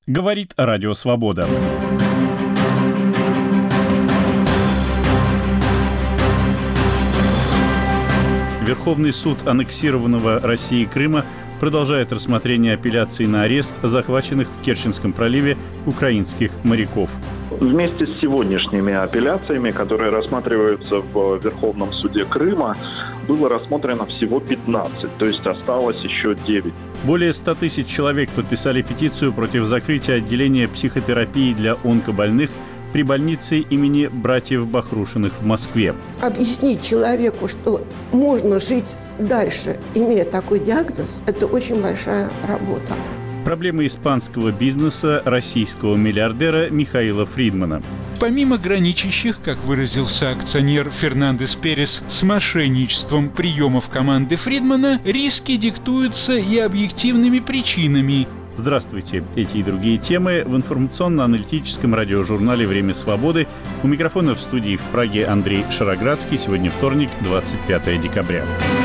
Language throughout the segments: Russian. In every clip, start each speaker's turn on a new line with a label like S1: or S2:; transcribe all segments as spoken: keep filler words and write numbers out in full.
S1: Говорит Радио Свобода. Верховный суд аннексированного Россией Крыма продолжает рассмотрение апелляции на арест захваченных в Керченском проливе украинских моряков.
S2: Вместе с сегодняшними апелляциями, которые рассматриваются в Верховном суде Крыма, было рассмотрено всего пятнадцать, то есть осталось еще девять.
S1: Более ста тысяч человек подписали петицию против закрытия отделения психотерапии для онкобольных при больнице имени братьев Бахрушиных в Москве.
S3: Объяснить человеку, что можно жить дальше, имея такой диагноз, это очень большая работа.
S1: Проблемы испанского бизнеса российского миллиардера Михаила Фридмана.
S4: Помимо граничащих, как выразился акционер Фернандес Перес, с мошенничеством приемов команды Фридмана, риски диктуются и объективными причинами.
S1: Здравствуйте. Эти и другие темы в информационно-аналитическом радиожурнале «Время свободы». У микрофона в студии в Праге Андрей Шароградский. Сегодня вторник, двадцать пятое декабря.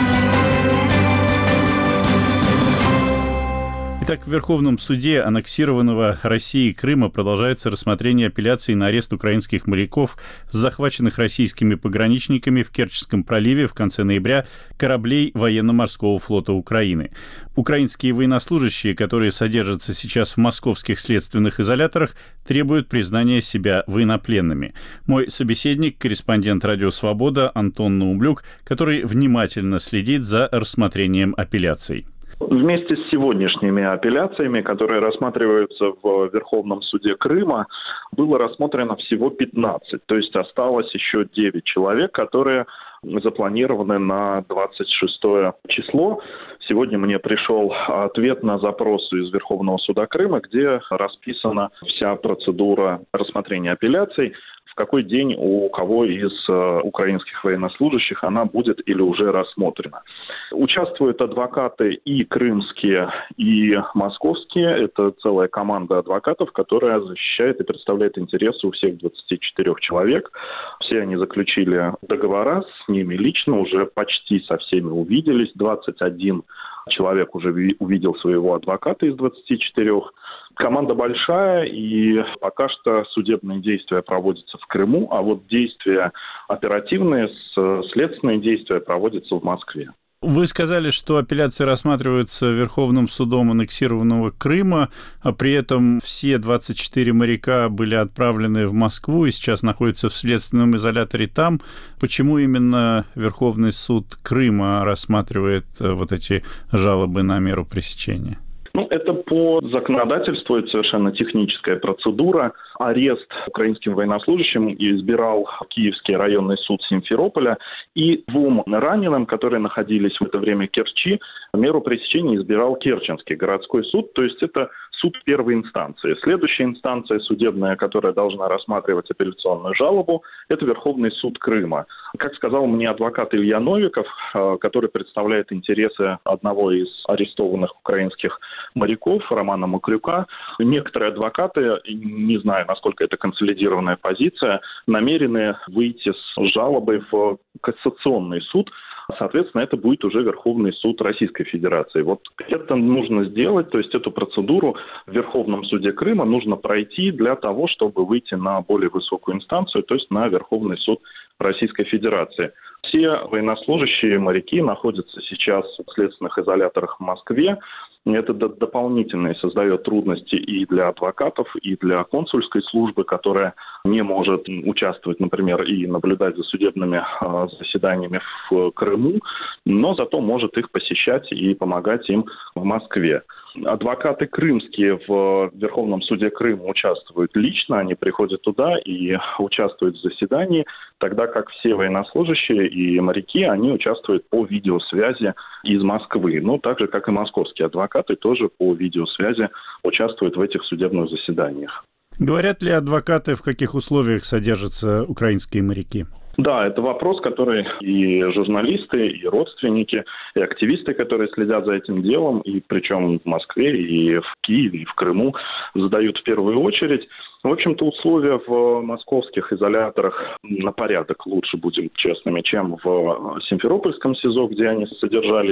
S1: Итак, в Верховном суде аннексированного Россией Крыма продолжается рассмотрение апелляции на арест украинских моряков, захваченных российскими пограничниками в Керченском проливе в конце ноября кораблей военно-морского флота Украины. Украинские военнослужащие, которые содержатся сейчас в московских следственных изоляторах, требуют признания себя военнопленными. Мой собеседник, корреспондент «Радио Свобода» Антон Наумлюк, который внимательно следит за рассмотрением апелляций.
S2: Вместе с сегодняшними апелляциями, которые рассматриваются в Верховном суде Крыма, было рассмотрено всего пятнадцать, то есть осталось еще девять человек, которые запланированы на двадцать шестое число. Сегодня мне пришел ответ на запрос из Верховного суда Крыма, где расписана вся процедура рассмотрения апелляций, в какой день у кого из э, украинских военнослужащих она будет или уже рассмотрена. Участвуют адвокаты и крымские, и московские. Это целая команда адвокатов, которая защищает и представляет интересы у всех двадцати четырёх человек. Все они заключили договора, с ними лично уже почти со всеми увиделись. двадцать один человек уже увидел своего адвоката из двадцати четырёх. Команда большая, и пока что судебные действия проводятся в Крыму, а вот действия оперативные, следственные действия проводятся в Москве.
S1: Вы сказали, что апелляции рассматриваются Верховным судом аннексированного Крыма, а при этом все двадцать четыре моряка были отправлены в Москву и сейчас находятся в следственном изоляторе там. Почему именно Верховный суд Крыма рассматривает вот эти жалобы на меру пресечения?
S2: Ну, это по законодательству, это совершенно техническая процедура. Арест украинским военнослужащим избирал Киевский районный суд Симферополя, и двум раненым, которые находились в это время в Керчи, меру пресечения избирал Керченский городской суд, то есть это суд первой инстанции. Следующая инстанция судебная, которая должна рассматривать апелляционную жалобу, это Верховный суд Крыма. Как сказал мне адвокат Илья Новиков, который представляет интересы одного из арестованных украинских моряков, Романа Маклюка, некоторые адвокаты, не знаю, насколько это консолидированная позиция, намерены выйти с жалобой в Кассационный суд. Соответственно, это будет уже Верховный суд Российской Федерации. Вот это нужно сделать, то есть эту процедуру в Верховном суде Крыма нужно пройти для того, чтобы выйти на более высокую инстанцию, то есть на Верховный суд Российской Федерации. Все военнослужащие, моряки находятся сейчас в следственных изоляторах в Москве. Это дополнительно создает трудности и для адвокатов, и для консульской службы, которая не может участвовать, например, и наблюдать за судебными э, заседаниями в Крыму, но зато может их посещать и помогать им в Москве. Адвокаты крымские в Верховном суде Крыма участвуют лично, они приходят туда и участвуют в заседании, тогда как все военнослужащие и моряки, они участвуют по видеосвязи из Москвы. Ну, так же, как и московские адвокаты, тоже по видеосвязи участвуют в этих судебных заседаниях.
S1: Говорят ли адвокаты, в каких условиях содержатся украинские моряки?
S2: Да, это вопрос, который и журналисты, и родственники, и активисты, которые следят за этим делом, и причем в Москве, и в Киеве, и в Крыму, задают в первую очередь. В общем-то, условия в московских изоляторах на порядок лучше, будем честными, чем в Симферопольском СИЗО, где они содержались.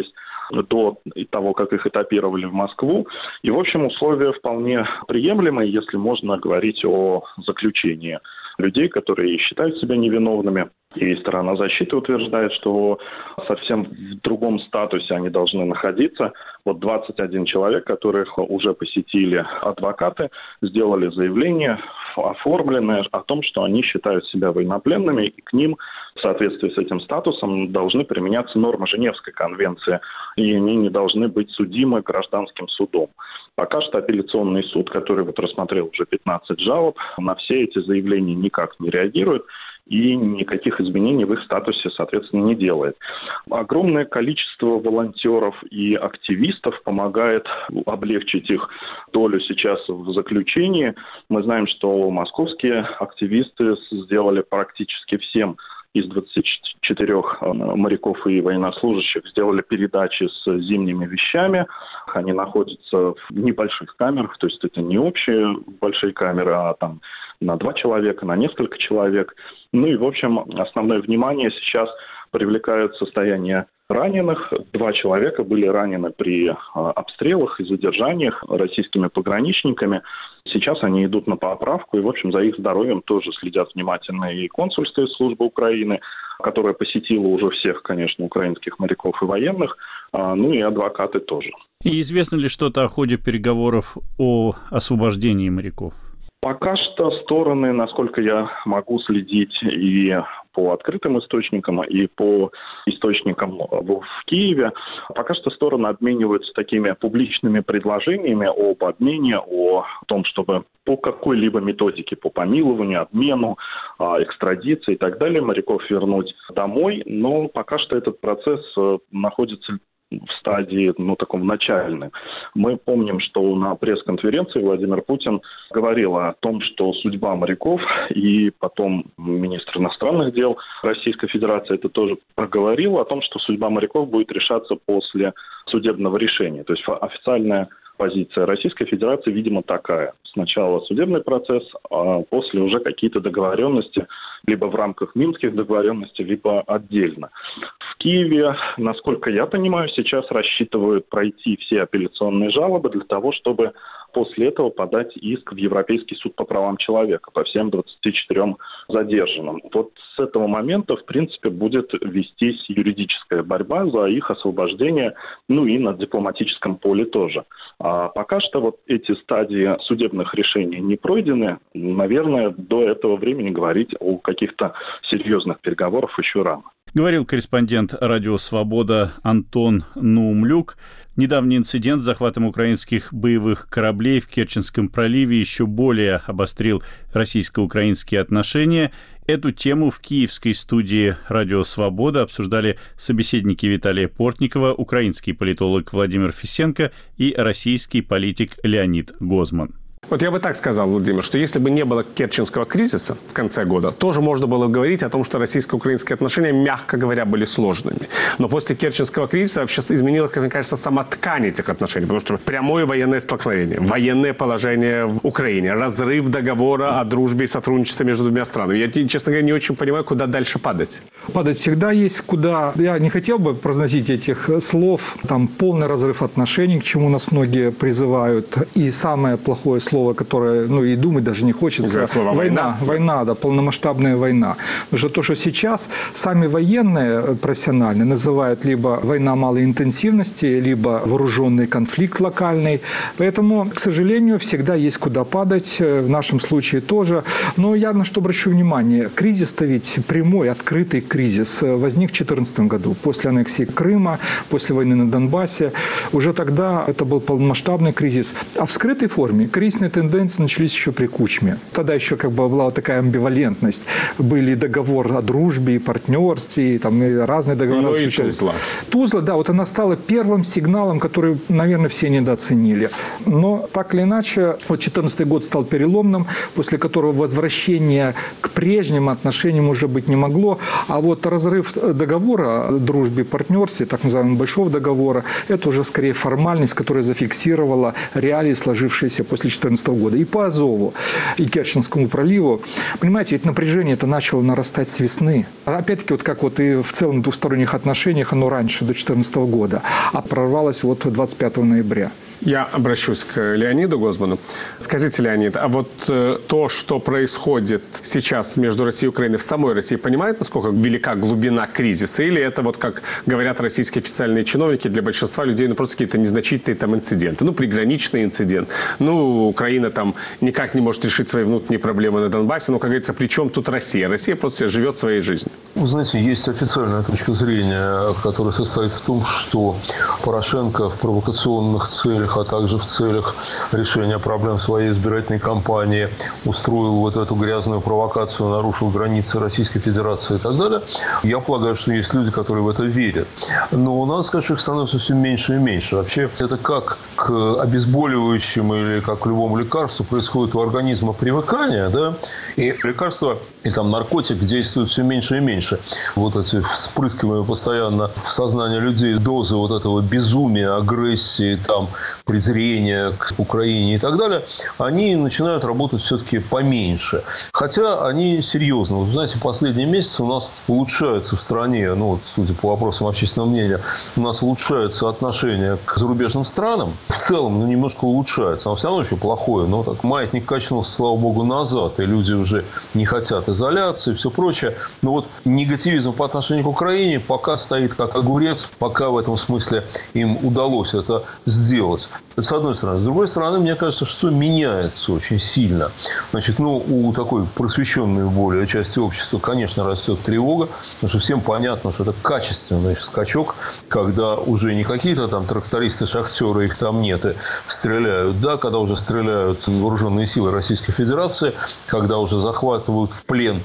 S2: до того, как их этапировали в Москву. И, в общем, условия вполне приемлемые, если можно говорить о заключении людей, которые считают себя невиновными. И сторона защиты утверждает, что совсем в другом статусе они должны находиться. Вот двадцать один человек, которых уже посетили адвокаты, сделали заявление, оформленное о том, что они считают себя военнопленными, и к ним в соответствии с этим статусом должны применяться нормы Женевской конвенции, и они не должны быть судимы гражданским судом. Пока что апелляционный суд, который вот рассмотрел уже пятнадцать жалоб, на все эти заявления никак не реагирует и никаких изменений в их статусе, соответственно, не делает. Огромное количество волонтеров и активистов помогает облегчить их долю сейчас в заключении. Мы знаем, что московские активисты сделали практически всем из двадцати четырёх моряков и военнослужащих, сделали передачи с зимними вещами. Они находятся в небольших камерах, то есть это не общие большие камеры, а там на два человека, на несколько человек. Ну и, в общем, основное внимание сейчас привлекает состояние раненых. Два человека были ранены при обстрелах и задержаниях российскими пограничниками. Сейчас они идут на поправку, и, в общем, за их здоровьем тоже следят внимательно и консульская служба Украины, которая посетила уже всех, конечно, украинских моряков и военных, ну и адвокаты тоже.
S1: И известно ли что-то о ходе переговоров о освобождении моряков?
S2: Пока что стороны, насколько я могу следить и по открытым источникам, и по источникам в Киеве, пока что стороны обмениваются такими публичными предложениями об обмене, о том, чтобы по какой-либо методике, по помилованию, обмену, экстрадиции и так далее моряков вернуть домой, но пока что этот процесс находится в стадии, ну, таком начальной. Мы помним, что на пресс-конференции Владимир Путин говорил о том, что судьба моряков, и потом министр иностранных дел Российской Федерации это тоже проговорил, о том, что судьба моряков будет решаться после судебного решения. То есть официальная позиция Российской Федерации, видимо, такая. Сначала судебный процесс, а после уже какие-то договоренности, либо в рамках минских договоренностей, либо отдельно. В Киеве, насколько я понимаю, сейчас рассчитывают пройти все апелляционные жалобы для того, чтобы после этого подать иск в Европейский суд по правам человека по всем двадцати четырем задержанным. Вот с этого момента, в принципе, будет вестись юридическая борьба за их освобождение, ну и на дипломатическом поле тоже. А пока что вот эти стадии судебных решений не пройдены. Наверное, до этого времени говорить о каких-то серьезных переговорах еще рано.
S1: Говорил корреспондент «Радио Свобода» Антон Наумлюк. Недавний инцидент с захватом украинских боевых кораблей в Керченском проливе еще более обострил российско-украинские отношения. Эту тему в киевской студии «Радио Свобода» обсуждали собеседники Виталия Портникова, украинский политолог Владимир Фисенко и российский политик Леонид Гозман.
S5: Вот я бы так сказал, Владимир, что если бы не было Керченского кризиса в конце года, тоже можно было говорить о том, что российско-украинские отношения, мягко говоря, были сложными. Но после Керченского кризиса вообще изменилась, как мне кажется, сама ткань этих отношений, потому что прямое военное столкновение, военное положение в Украине, разрыв договора о дружбе и сотрудничестве между двумя странами. Я, честно говоря, не очень понимаю, куда дальше падать.
S6: Падать всегда есть куда. Я не хотел бы произносить этих слов. Там полный разрыв отношений, к чему нас многие призывают. И самое плохое слово, слово, которое, ну, и думать даже не хочется.
S5: Слово
S6: война.
S5: Война,
S6: война, да, полномасштабная война. Потому что то, что сейчас сами военные профессиональные называют либо война малой интенсивности, либо вооруженный конфликт локальный. Поэтому, к сожалению, всегда есть куда падать. В нашем случае тоже. Но я на что обращу внимание. Кризис-то ведь прямой, открытый кризис возник в две тысячи четырнадцатом году. После аннексии Крыма, после войны на Донбассе. Уже тогда это был полномасштабный кризис. А в скрытой форме кризисные тенденции начались еще при Кучме. Тогда еще как бы была такая амбивалентность. Были договор о дружбе и партнерстве, и, там, и разные договоры.
S5: Ну и Тузла.
S6: Тузла, да, вот она стала первым сигналом, который, наверное, все недооценили. Но так или иначе, вот две тысячи четырнадцатый год стал переломным, после которого возвращение к прежним отношениям уже быть не могло. А вот разрыв договора о дружбе, партнерстве, так называемого большого договора, это уже скорее формальность, которая зафиксировала реалии, сложившиеся после две тысячи четырнадцатого года. И по Азову, и Керченскому проливу. Понимаете, ведь напряжение это начало нарастать с весны. Опять-таки, вот как вот и в целом в двусторонних отношениях, оно раньше, до две тысячи четырнадцатого года, а прорвалось вот двадцать пятого ноября.
S5: Я обращусь к Леониду Гозману. Скажите, Леонид, а вот э, то, что происходит сейчас между Россией и Украиной, в самой России понимают, насколько велика глубина кризиса? Или это, вот как говорят российские официальные чиновники, для большинства людей ну, просто какие-то незначительные там инциденты? Ну, приграничный инцидент. Ну, Украина там никак не может решить свои внутренние проблемы на Донбассе. Ну, как говорится, при чем тут Россия? Россия просто живет своей жизнью.
S7: Вы знаете, есть официальная точка зрения, которая состоит в том, что Порошенко в провокационных целях, а также в целях решения проблем своей избирательной кампании устроил вот эту грязную провокацию, нарушил границы Российской Федерации и так далее. Я полагаю, что есть люди, которые в это верят. Но надо сказать, что их становится все меньше и меньше. Вообще, это как к обезболивающим или как к любому лекарству происходит у организма привыкание, да? И лекарство, и там наркотик действует все меньше и меньше. Вот эти вспрыскиваемые постоянно в сознание людей дозы вот этого безумия, агрессии, там, презрения к Украине и так далее, они начинают работать все-таки поменьше. Хотя они серьезно. Вы знаете, последние месяцы у нас улучшаются в стране, ну, вот, судя по вопросам общественного мнения, у нас улучшаются отношения к зарубежным странам. В целом, ну, немножко улучшается. Оно все равно еще плохое. Но так маятник качнулся, слава богу, назад. И люди уже не хотят изоляции и все прочее. Но вот негативизм по отношению к Украине пока стоит как огурец. Пока в этом смысле им удалось это сделать. Это с одной стороны. С другой стороны, мне кажется, что меняется очень сильно. Значит, ну, у такой просвещенной более части общества, конечно, растет тревога. Потому что всем понятно, что это качественный, значит, скачок, когда уже не какие-то там трактористы, шахтеры, их там нет, и стреляют, да, когда уже стреляют вооруженные силы Российской Федерации, когда уже захватывают в плен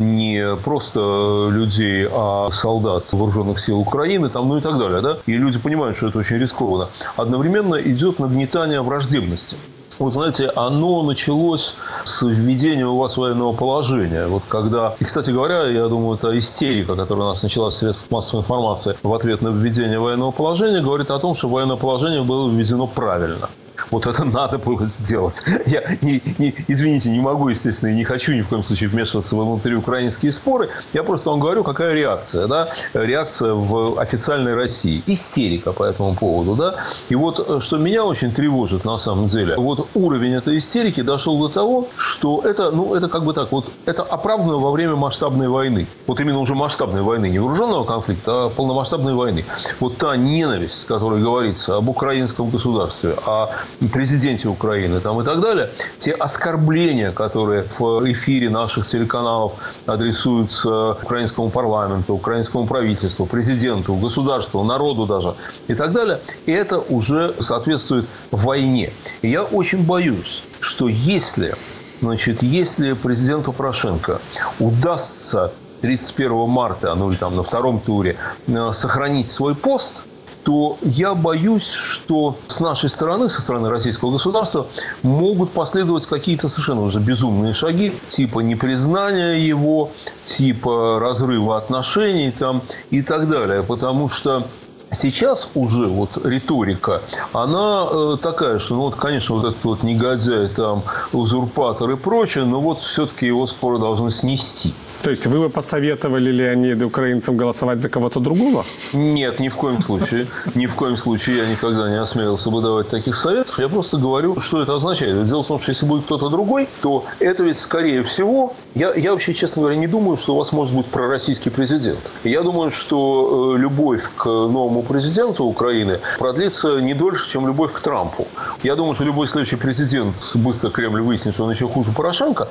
S7: не просто людей, а солдат вооруженных сил Украины, там, ну и так далее, да, и люди понимают, что это очень рискованно. Одновременно идет нагнетание враждебности. Вот, знаете, оно началось с введения у вас военного положения. Вот когда... И, кстати говоря, я думаю, это истерика, которая у нас началась в средствах массовой информации в ответ на введение военного положения, говорит о том, что военное положение было введено правильно. Вот это надо было сделать. Я, не, не, извините, не могу, естественно, и не хочу ни в коем случае вмешиваться во внутриукраинские споры. Я просто вам говорю, какая реакция. Да? Реакция в официальной России. Истерика по этому поводу. Да? И вот, что меня очень тревожит на самом деле, вот уровень этой истерики дошел до того, что это, ну, это как бы так, вот, это оправдано во время масштабной войны. Вот именно уже масштабной войны. Не вооруженного конфликта, а полномасштабной войны. Вот та ненависть, о которой говорится об украинском государстве, о президенте Украины там, и так далее, те оскорбления, которые в эфире наших телеканалов адресуются украинскому парламенту, украинскому правительству, президенту, государству, народу даже и так далее, и это уже соответствует войне. И я очень боюсь, что если, значит, если президенту Порошенко удастся тридцать первого марта, ну или там на втором туре, сохранить свой пост, то я боюсь, что с нашей стороны, со стороны российского государства, могут последовать какие-то совершенно уже безумные шаги, типа непризнания его, типа разрыва отношений там, и так далее. Потому что сейчас уже вот риторика, она э, такая, что, ну, вот, конечно, вот этот вот негодяй, там, узурпатор и прочее, но вот все-таки его скоро должны снести.
S5: То есть вы бы посоветовали, Леониду, украинцам голосовать за кого-то другого?
S7: Нет, ни в коем случае. Ни в коем случае я никогда не осмелился бы давать таких советов. Я просто говорю, что это означает. Дело в том, что если будет кто-то другой, то это ведь, скорее всего... Я, я вообще, честно говоря, не думаю, что у вас может быть пророссийский президент. Я думаю, что любовь к новому президенту Украины продлится не дольше, чем любовь к Трампу. Я думаю, что любой следующий президент, быстро Кремль выяснит, что он еще хуже Порошенко.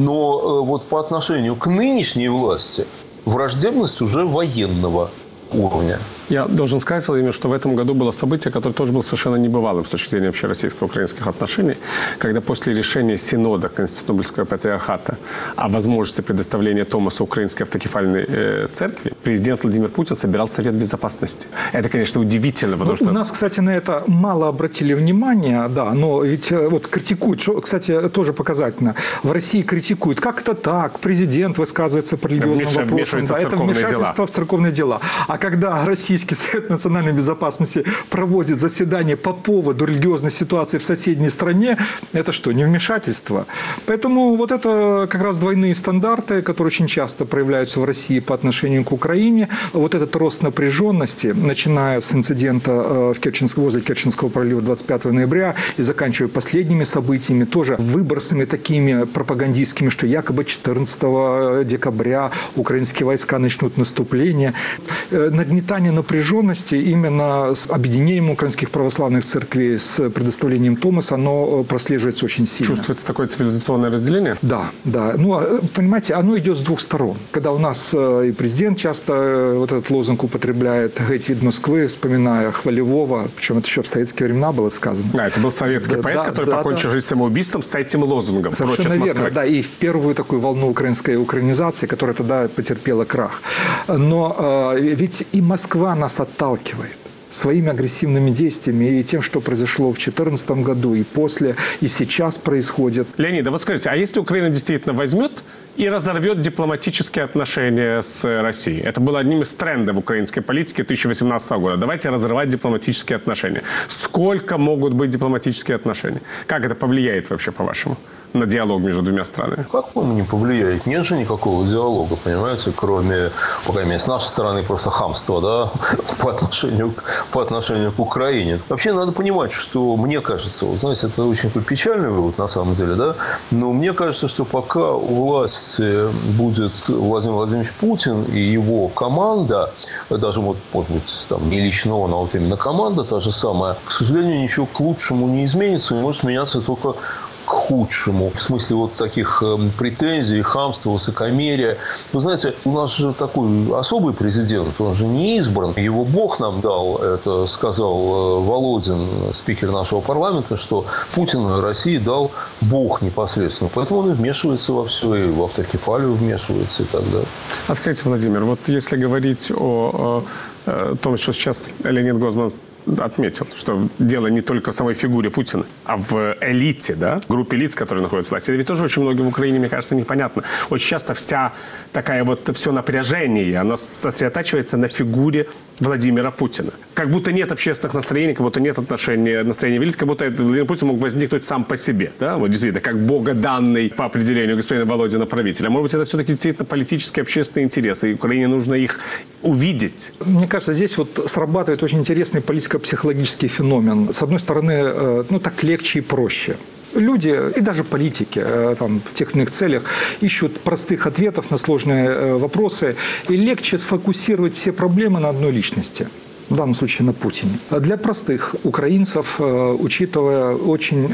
S7: Но вот по отношению к нынешней власти враждебность уже военного уровня.
S5: Я должен сказать, Владимир, что в этом году было событие, которое тоже было совершенно небывалым с точки зрения вообще российско-украинских отношений, когда после решения Синода Константинопольского патриархата о возможности предоставления Томаса Украинской автокефальной э, церкви, президент Владимир Путин собирал Совет Безопасности. Это, конечно, удивительно, потому
S6: ну,
S5: что...
S6: У нас, кстати, на это мало обратили внимание, да, но ведь вот критикуют, что, кстати, тоже показательно, в России критикуют, как это так, президент высказывается по религиозным
S5: Вмеш...
S6: вопросам, да, это вмешательство
S5: дела.
S6: в церковные дела. А когда Российский Совет национальной безопасности проводит заседание по поводу религиозной ситуации в соседней стране, это что, не вмешательство? Поэтому вот это как раз двойные стандарты, которые очень часто проявляются в России по отношению к Украине. Вот этот рост напряженности, начиная с инцидента в Керченском, возле Керченского пролива двадцать пятого ноября и заканчивая последними событиями, тоже выбросами такими пропагандистскими, что якобы четырнадцатого декабря украинские войска начнут наступление. Нагнетание напряженности именно с объединением украинских православных церквей, с предоставлением Томаса, оно прослеживается очень сильно.
S5: Чувствуется такое цивилизационное разделение?
S6: Да, да. Ну, понимаете, оно идет с двух сторон. Когда у нас и президент часто вот этот лозунг употребляет «Геть від Москвы», вспоминая Хвалевого, причем это еще в советские времена было сказано.
S5: Да, это был советский да, поэт, да, который да, покончил да. жизнь самоубийством с этим лозунгом.
S6: Совершенно верно, да, и в первую такую волну украинской украинизации, которая тогда потерпела крах. Но э, ведь и Москва нас отталкивает своими агрессивными действиями и тем, что произошло в две тысячи четырнадцатом году, и после, и сейчас происходит.
S5: Леонид, а вот скажите, а если Украина действительно возьмет и разорвет дипломатические отношения с Россией? Это было одним из трендов украинской политики две тысячи восемнадцатого года. Давайте разрывать дипломатические отношения. Сколько могут быть дипломатические отношения? Как это повлияет вообще, по-вашему, на диалог между двумя странами?
S7: Как он не повлияет? Нет же никакого диалога, понимаете, кроме, по крайней мере, с нашей стороны просто хамства, да, по отношению, по отношению к Украине. Вообще надо понимать, что мне кажется, вот, знаете, это очень печальный вывод на самом деле, да, но мне кажется, что пока у власти будет Владимир Владимирович Путин и его команда, даже, вот, может быть, там, не лично он, а вот именно команда та же самая, к сожалению, ничего к лучшему не изменится и может меняться только к худшему. В смысле вот таких претензий, хамства, высокомерия. Вы знаете, у нас же такой особый президент, он же не избран. Его Бог нам дал, это сказал Володин, спикер нашего парламента, что Путин России дал Бог непосредственно. Поэтому он и вмешивается во все, и в автокефалию вмешивается и так далее.
S5: А скажите, Владимир, вот если говорить о, о том, что сейчас Леонид Гозман отметил, что дело не только в самой фигуре Путина, а в элите, да, группе лиц, которые находятся в власти. Это ведь тоже очень многим в Украине, мне кажется, непонятно. Очень часто вся такая вот, все напряжение, оно сосредотачивается на фигуре Владимира Путина. Как будто нет общественных настроений, как будто нет отношения, настроения в элите, как будто Владимир Путин мог возникнуть сам по себе, да, вот действительно, как богоданный по определению господина Володина правитель. А может быть, это все-таки действительно политические, общественные интересы, и Украине нужно их увидеть.
S6: Мне кажется, здесь вот срабатывает очень интересный политико-психологический феномен. С одной стороны, ну, так легче и проще. Люди, и даже политики там, в тех или иных целях ищут простых ответов на сложные вопросы, и легче сфокусировать все проблемы на одной личности. В данном случае на Путине. Для простых украинцев, учитывая очень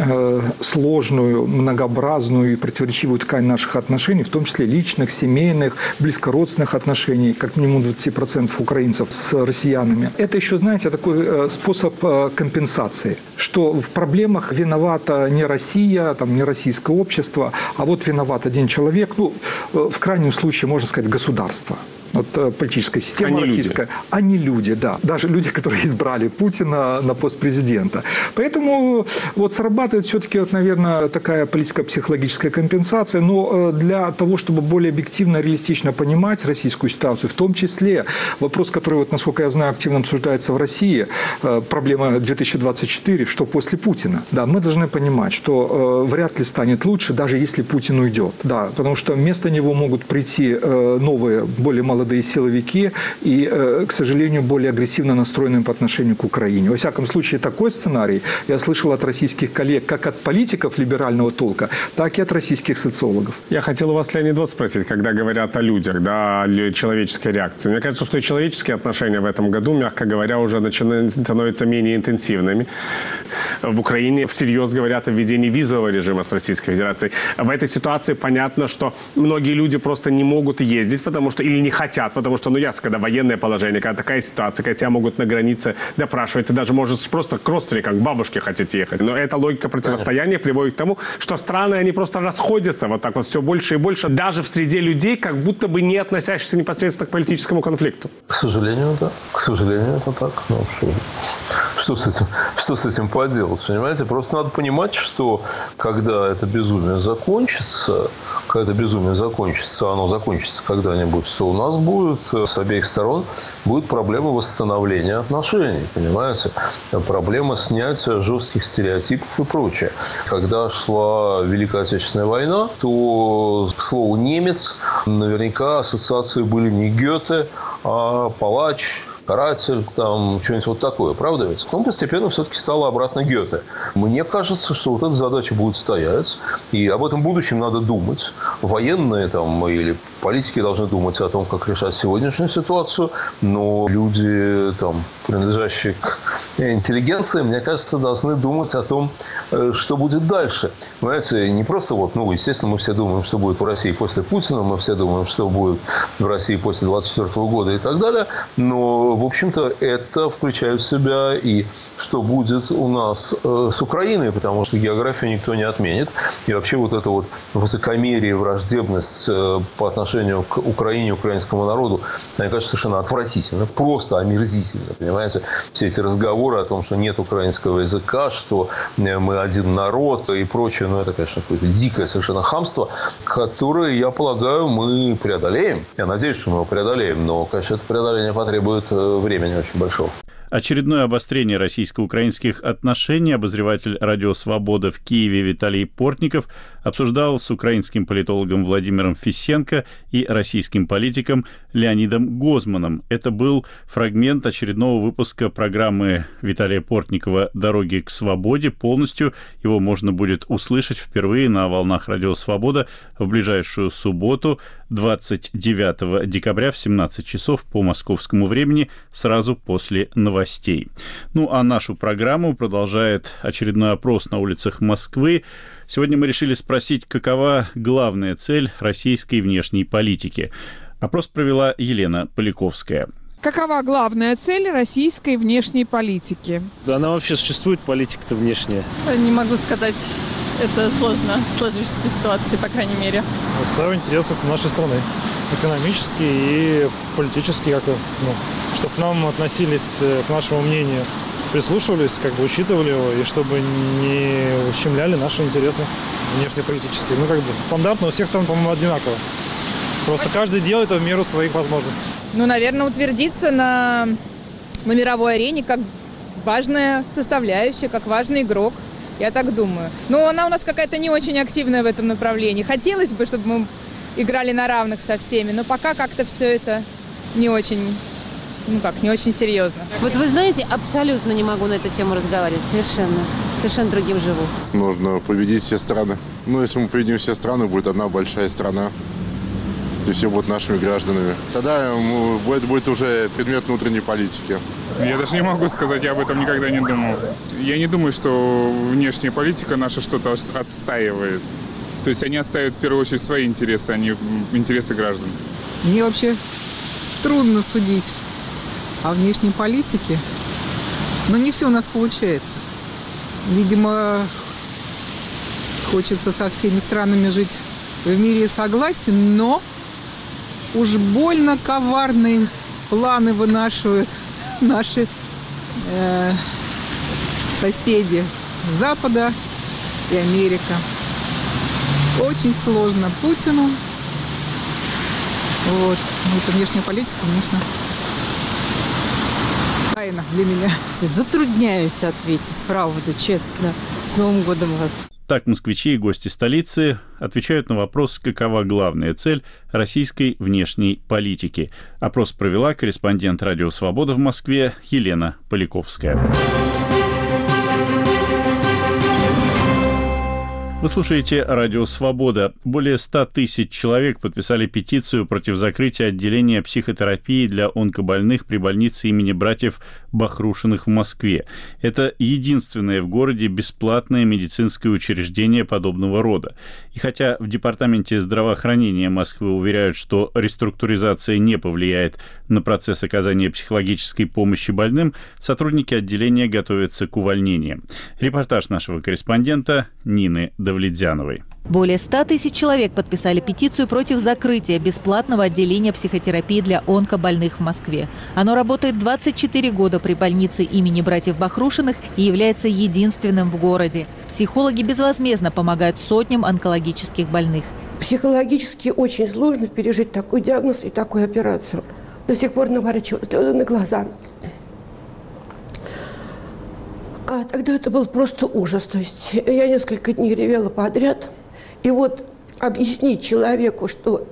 S6: сложную, многообразную и противоречивую ткань наших отношений, в том числе личных, семейных, близкородственных отношений, как минимум двадцать процентов украинцев с россиянами, это еще, знаете, такой способ компенсации, что в проблемах виновата не Россия, там, не российское общество, а вот виноват один человек, ну, в крайнем случае, можно сказать, государство. Вот политическая система
S5: они
S6: российская.
S5: Люди.
S6: Они люди, да. Даже люди, которые избрали Путина на пост президента. Поэтому вот срабатывает все-таки, вот, наверное, такая политико-психологическая компенсация. Но для того, чтобы более объективно, реалистично понимать российскую ситуацию, в том числе вопрос, который, вот, насколько я знаю, активно обсуждается в России, проблема две тысячи двадцать четыре, что после Путина. Да, мы должны понимать, что вряд ли станет лучше, даже если Путин уйдет. Да, потому что вместо него могут прийти новые, более молодые молодые силовики и, к сожалению, более агрессивно настроенные по отношению к Украине. Во всяком случае, такой сценарий я слышал от российских коллег, как от политиков либерального толка, так и от российских социологов.
S5: Я хотел у вас, Леонид, вот спросить, когда говорят о людях, да, о человеческой реакции. Мне кажется, что и человеческие отношения в этом году, мягко говоря, уже начинают становятся менее интенсивными. В Украине всерьез говорят о введении визового режима с Российской Федерацией. В этой ситуации понятно, что многие люди просто не могут ездить, потому что или не хотят хотят, потому что, ну, ясно, когда военное положение, когда такая ситуация, когда тебя могут на границе допрашивать, ты даже можешь просто к родственникам, к бабушке хотеть ехать. Но эта логика противостояния приводит к тому, что страны, они просто расходятся вот так вот все больше и больше, даже в среде людей, как будто бы не относящихся непосредственно к политическому конфликту.
S7: К сожалению, да. К сожалению, это так. Ну, что, что, с этим, что с этим поделать, понимаете? Просто надо понимать, что когда это безумие закончится, когда это безумие закончится, оно закончится когда-нибудь, то у нас будет с обеих сторон будет проблема восстановления отношений, понимаете? Проблема снятия жестких стереотипов и прочее. Когда шла Великая Отечественная война, то, к слову, немец, наверняка ассоциации были не Гёте, а палач, каратель, там, что-нибудь вот такое, правда ведь? Потом постепенно все-таки стало обратно Гёте. Мне кажется, что вот эта задача будет стоять, и об этом будущем надо думать. Военные там или политики должны думать о том, как решать сегодняшнюю ситуацию, но люди, там, принадлежащие к интеллигенции, мне кажется, должны думать о том, что будет дальше. Понимаете, не просто вот, ну, естественно, мы все думаем, что будет в России после Путина, мы все думаем, что будет в России после двадцать четвёртого года и так далее, но, в общем-то, это включает в себя и что будет у нас э, с Украиной, потому что географию никто не отменит. И вообще вот это вот высокомерие, враждебность э, по отношению к Украине, украинскому народу, мне кажется, совершенно отвратительно, просто омерзительно, понимаете? Все эти разговоры о том, что нет украинского языка, что мы один народ и прочее, ну, это, конечно, какое-то дикое совершенно хамство, которое, я полагаю, мы преодолеем. Я надеюсь, что мы его преодолеем, но, конечно, это преодоление потребует времени очень большого.
S1: Очередное обострение российско-украинских отношений обозреватель «Радио Свобода» в Киеве Виталий Портников обсуждал с украинским политологом Владимиром Фисенко и российским политиком Леонидом Гозманом. Это был фрагмент очередного выпуска программы Виталия Портникова «Дороги к свободе». Полностью его можно будет услышать впервые на волнах «Радио Свобода» в ближайшую субботу, двадцать девятого декабря в семнадцать часов по московскому времени, сразу после новостей. Ну, а нашу программу продолжает очередной опрос на улицах Москвы. Сегодня мы решили спросить, какова главная цель российской внешней политики. Опрос провела Елена Поляковская.
S8: Какова главная цель российской внешней политики?
S9: Да она вообще существует, политика-то внешняя.
S10: Не могу сказать. Это сложно в сложившейся ситуации, по крайней мере.
S11: Отстаивать интересы нашей страны. Экономические и политические, как, ну, чтобы к нам относились, к нашему мнению, прислушивались, как бы учитывали его, и чтобы не ущемляли наши интересы внешнеполитические. Ну, как бы стандартно у всех стран, по-моему, одинаково. Просто Спасибо. Каждый делает это в меру своих возможностей.
S12: Ну, наверное, утвердиться на, на мировой арене как важная составляющая, как важный игрок. Я так думаю. Но она у нас какая-то не очень активная в этом направлении. Хотелось бы, чтобы мы играли на равных со всеми, но пока как-то все это не очень, ну как, не очень серьезно.
S13: Вот вы знаете, абсолютно не могу на эту тему разговаривать. Совершенно. Совершенно другим живу.
S14: Нужно победить все страны. Ну, если мы победим все страны, будет одна большая страна. И все будут нашими гражданами. Тогда это будет уже предмет внутренней политики.
S15: Я даже не могу сказать, я об этом никогда не думал. Я не думаю, что внешняя политика наша что-то отстаивает. То есть они отстаивают в первую очередь свои интересы, а не интересы граждан.
S8: Мне вообще трудно судить о внешней политике. Но не все у нас получается. Видимо, хочется со всеми странами жить в мире и согласии, но уж больно коварные планы вынашивают наши э, соседи Запада и Америка. Очень сложно Путину. Вот. Ну, это внешняя политика, конечно, тайна для меня.
S16: Затрудняюсь ответить, правда, честно. С Новым годом вас.
S1: Так москвичи и гости столицы отвечают на вопрос, какова главная цель российской внешней политики. Опрос провела корреспондент «Радио Свобода» в Москве Елена Поляковская. Вы слушаете «Радио Свобода». Более ста тысяч человек подписали петицию против закрытия отделения психотерапии для онкобольных при больнице имени братьев Бахрушиных в Москве. Это единственное в городе бесплатное медицинское учреждение подобного рода. И хотя в Департаменте здравоохранения Москвы уверяют, что реструктуризация не повлияет на процесс оказания психологической помощи больным, сотрудники отделения готовятся к увольнениям. Репортаж нашего корреспондента Нины Давлетзяновой.
S17: Более ста тысяч человек подписали петицию против закрытия бесплатного отделения психотерапии для онкобольных в Москве. Оно работает двадцать четыре года при больнице имени братьев Бахрушиных и является единственным в городе. Психологи безвозмездно помогают сотням онкологических больных.
S3: Психологически очень сложно пережить такой диагноз и такую операцию. До сих пор наворачивают слезы на глаза. А тогда это был просто ужас. То есть я несколько дней ревела подряд. И вот объяснить человеку, что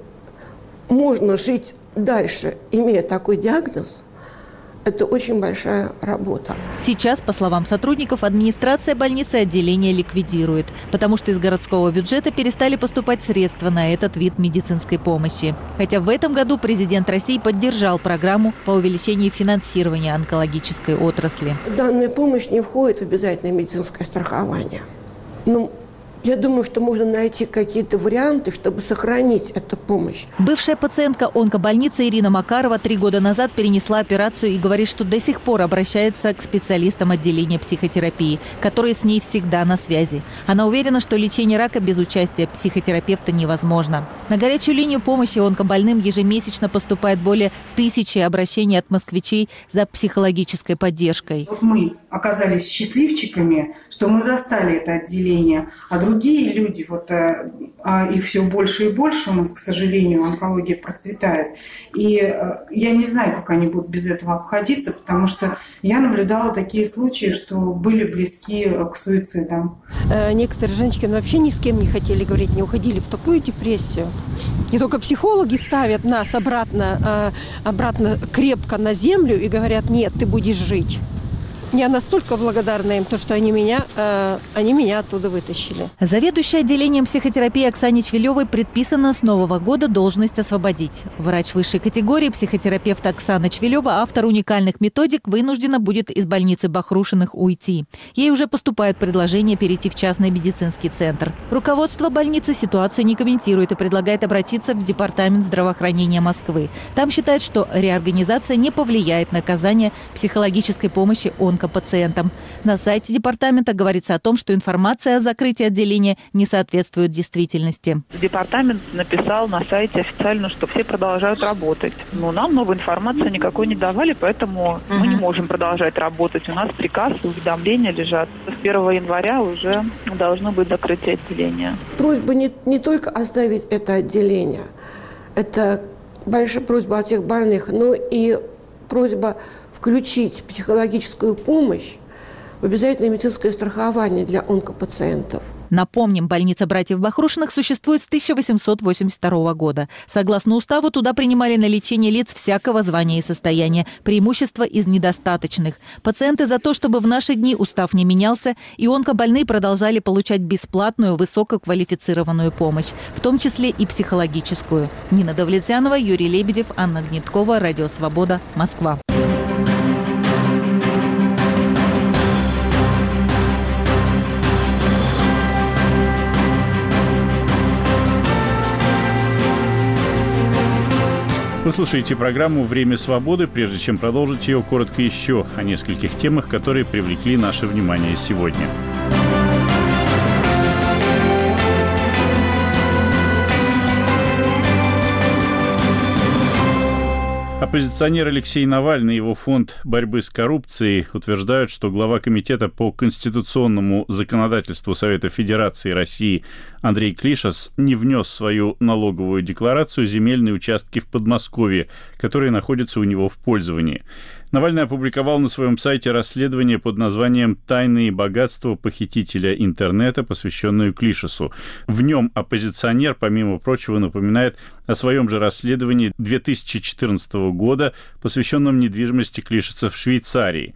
S3: можно жить дальше, имея такой диагноз, это очень большая работа.
S17: Сейчас, по словам сотрудников, администрация больницы отделение ликвидирует, потому что из городского бюджета перестали поступать средства на этот вид медицинской помощи. Хотя в этом году президент России поддержал программу по увеличению финансирования онкологической отрасли.
S3: Данная помощь не входит в обязательное медицинское страхование. Ну, я думаю, что можно найти какие-то варианты, чтобы сохранить эту помощь.
S17: Бывшая пациентка онкобольницы Ирина Макарова три года назад перенесла операцию и говорит, что до сих пор обращается к специалистам отделения психотерапии, которые с ней всегда на связи. Она уверена, что лечение рака без участия психотерапевта невозможно. На горячую линию помощи онкобольным ежемесячно поступает более тысячи обращений от москвичей за психологической поддержкой.
S18: Вот мы оказались счастливчиками, что мы застали это отделение, а другие люди, вот, а их все больше и больше у нас, к сожалению, онкология процветает. И я не знаю, как они будут без этого обходиться, потому что я наблюдала такие случаи, что были близки к суицидам.
S19: Некоторые женщины вообще ни с кем не хотели говорить, не уходили в такую депрессию. И только психологи ставят нас обратно, обратно крепко на землю и говорят: нет, ты будешь жить. Я настолько благодарна им, то, что они меня, э, они меня оттуда вытащили.
S17: Заведующей отделением психотерапии Оксане Чвилевой предписано с нового года должность освободить. Врач высшей категории, психотерапевт Оксана Чвилева, автор уникальных методик, вынуждена будет из больницы Бахрушиных уйти. Ей уже поступают предложения перейти в частный медицинский центр. Руководство больницы ситуацию не комментирует и предлагает обратиться в Департамент здравоохранения Москвы. Там считают, что реорганизация не повлияет на оказание психологической помощи онкологии пациентам. На сайте департамента говорится о том, что информация о закрытии отделения не соответствует действительности.
S20: Департамент написал на сайте официально, что все продолжают работать. Но нам новой информации никакой не давали, поэтому угу. мы не можем продолжать работать. У нас приказ и уведомления лежат. С первого января уже должно быть закрытие отделения.
S3: Просьба не, не только оставить это отделение. Это большая просьба от всех больных, но и просьба включить психологическую помощь в обязательное медицинское страхование для онкопациентов.
S17: Напомним, больница братьев Бахрушиных существует с тысяча восемьсот восемьдесят второго года. Согласно уставу, туда принимали на лечение лиц всякого звания и состояния, преимущества из недостаточных. Пациенты за то, чтобы в наши дни устав не менялся, и онкобольные продолжали получать бесплатную, высококвалифицированную помощь, в том числе и психологическую. Нина Давлетзянова, Юрий Лебедев, Анна Гниткова, Радио Свобода, Москва.
S1: Вы слушаете программу «Время свободы». Прежде чем продолжить ее, коротко еще о нескольких темах, которые привлекли наше внимание сегодня. Оппозиционер Алексей Навальный и его фонд борьбы с коррупцией утверждают, что глава Комитета по конституционному законодательству Совета Федерации России Андрей Клишес не внес в свою налоговую декларацию земельные участки в Подмосковье, которые находятся у него в пользовании. Навальный опубликовал на своем сайте расследование под названием «Тайные богатства похитителя интернета», посвященное Клишесу. В нем оппозиционер, помимо прочего, напоминает о своем же расследовании две тысячи четырнадцатого года, посвященном недвижимости Клишеса в Швейцарии.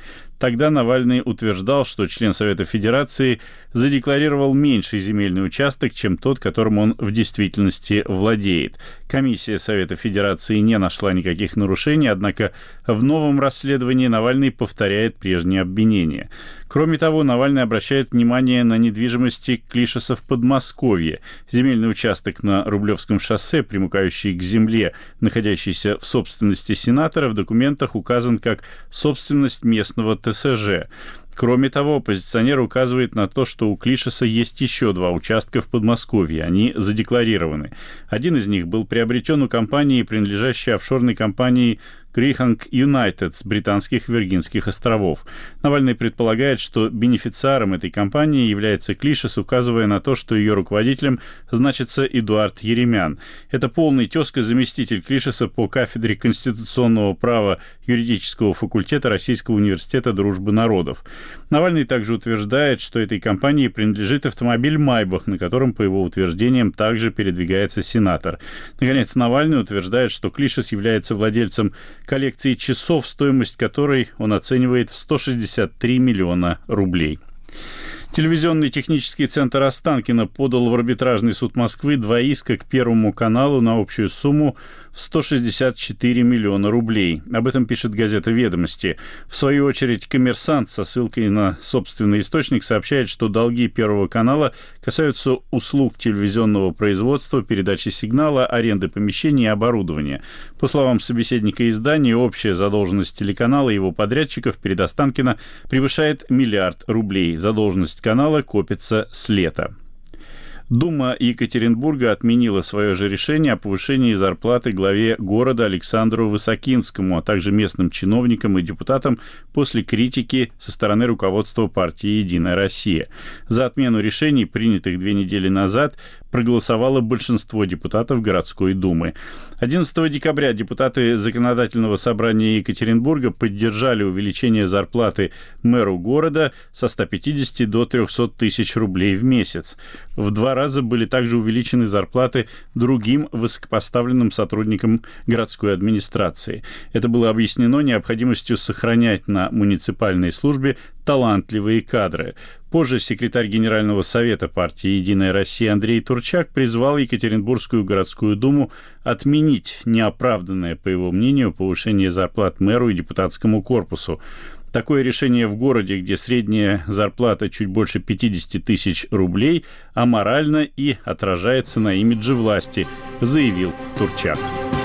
S1: Тогда Навальный утверждал, что член Совета Федерации задекларировал меньший земельный участок, чем тот, которым он в действительности владеет. Комиссия Совета Федерации не нашла никаких нарушений, однако в новом расследовании Навальный повторяет прежние обвинения. Кроме того, Навальный обращает внимание на недвижимости Клишеса в Подмосковье. Земельный участок на Рублевском шоссе, примыкающий к земле, находящийся в собственности сенатора, в документах указан как собственность местного Тэ Эс Жэ. Кроме того, оппозиционер указывает на то, что у Клишеса есть еще два участка в Подмосковье. Они задекларированы. Один из них был приобретен у компании, принадлежащей офшорной компании Greyhound United с британских Виргинских островов. Навальный предполагает, что бенефициаром этой компании является Клишес, указывая на то, что ее руководителем значится Эдуард Еремян. Это полный тезка заместитель Клишеса по кафедре конституционного права юридического факультета Российского университета дружбы народов. Навальный также утверждает, что этой компании принадлежит автомобиль «Майбах», на котором, по его утверждениям, также передвигается сенатор. Наконец, Навальный утверждает, что Клишес является владельцем коллекции часов, стоимость которой он оценивает в сто шестьдесят три миллиона рублей. Телевизионный технический центр Останкино подал в арбитражный суд Москвы два иска к Первому каналу на общую сумму в сто шестьдесят четыре миллиона рублей. Об этом пишет газета «Ведомости». В свою очередь, «Коммерсант» со ссылкой на собственный источник сообщает, что долги Первого канала касаются услуг телевизионного производства, передачи сигнала, аренды помещений и оборудования. По словам собеседника издания, общая задолженность телеканала и его подрядчиков перед Останкино превышает миллиард рублей. Задолженность канала копится с лета. Дума Екатеринбурга отменила свое же решение о повышении зарплаты главе города Александру Высокинскому, а также местным чиновникам и депутатам после критики со стороны руководства партии «Единая Россия». За отмену решений, принятых две недели назад, проголосовало большинство депутатов городской думы. одиннадцатого декабря депутаты Законодательного собрания Екатеринбурга поддержали увеличение зарплаты мэру города со ста пятидесяти до трехсот тысяч рублей в месяц. В два раза были также увеличены зарплаты другим высокопоставленным сотрудникам городской администрации. Это было объяснено необходимостью сохранять на муниципальной службе талантливые кадры. Позже секретарь Генерального совета партии «Единая Россия» Андрей Турчак призвал Екатеринбургскую городскую думу отменить неоправданное, по его мнению, повышение зарплат мэру и депутатскому корпусу. Такое решение в городе, где средняя зарплата чуть больше пятидесяти тысяч рублей, аморально и отражается на имидже власти, заявил Турчак.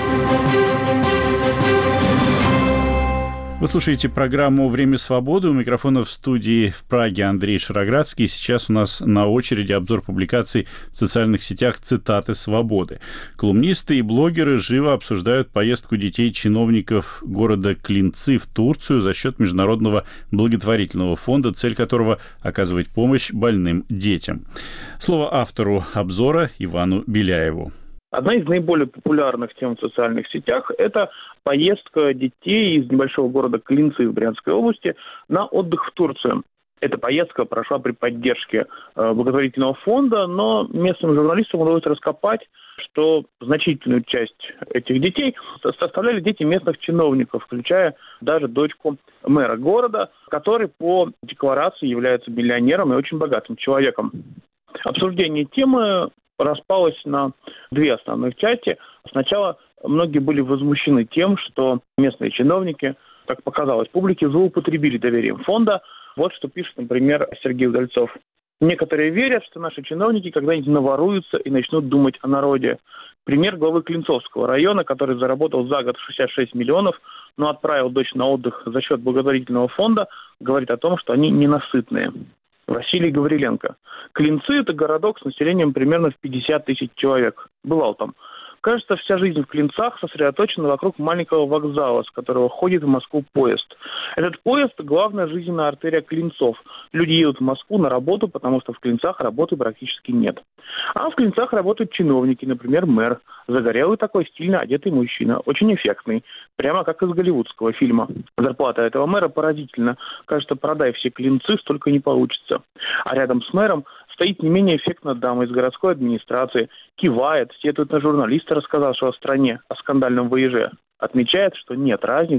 S1: Вы слушаете программу «Время свободы». У микрофона в студии в Праге Андрей Шароградский. Сейчас у нас на очереди обзор публикаций в социальных сетях «Цитаты свободы». Колумнисты и блогеры живо обсуждают поездку детей-чиновников города Клинцы в Турцию за счет Международного благотворительного фонда, цель которого – оказывать помощь больным детям. Слово автору обзора Ивану Беляеву.
S21: Одна из наиболее популярных тем в социальных сетях – это поездка детей из небольшого города Клинцы в Брянской области на отдых в Турцию. Эта поездка прошла при поддержке э, благотворительного фонда, но местным журналистам удалось раскопать, что значительную часть этих детей составляли дети местных чиновников, включая даже дочку мэра города, который по декларации является миллионером и очень богатым человеком. Обсуждение темы распалась на две основных части. Сначала многие были возмущены тем, что местные чиновники, как показалось публике, злоупотребили доверием фонда. Вот что пишет, например, Сергей Удальцов. Некоторые верят, что наши чиновники когда-нибудь наворуются и начнут думать о народе. Пример главы Клинцовского района, который заработал за год шестьдесят шесть миллионов, но отправил дочь на отдых за счет благотворительного фонда, говорит о том, что они ненасытные. Василий Гавриленко. Клинцы – это городок с населением примерно в пятьдесят тысяч человек. Бывал там. Кажется, вся жизнь в Клинцах сосредоточена вокруг маленького вокзала, с которого ходит в Москву поезд. Этот поезд – главная жизненная артерия Клинцов. Люди едут в Москву на работу, потому что в Клинцах работы практически нет. А в Клинцах работают чиновники, например, мэр. Загорелый такой стильно одетый мужчина, очень эффектный, прямо как из голливудского фильма. Зарплата этого мэра поразительна. Кажется, продай все Клинцы, столько не получится. А рядом с мэром стоит не менее эффектная дама из городской администрации, кивает, сетует на журналиста, рассказавшего о стране, о скандальном вояже. Отмечает, что нет разницы,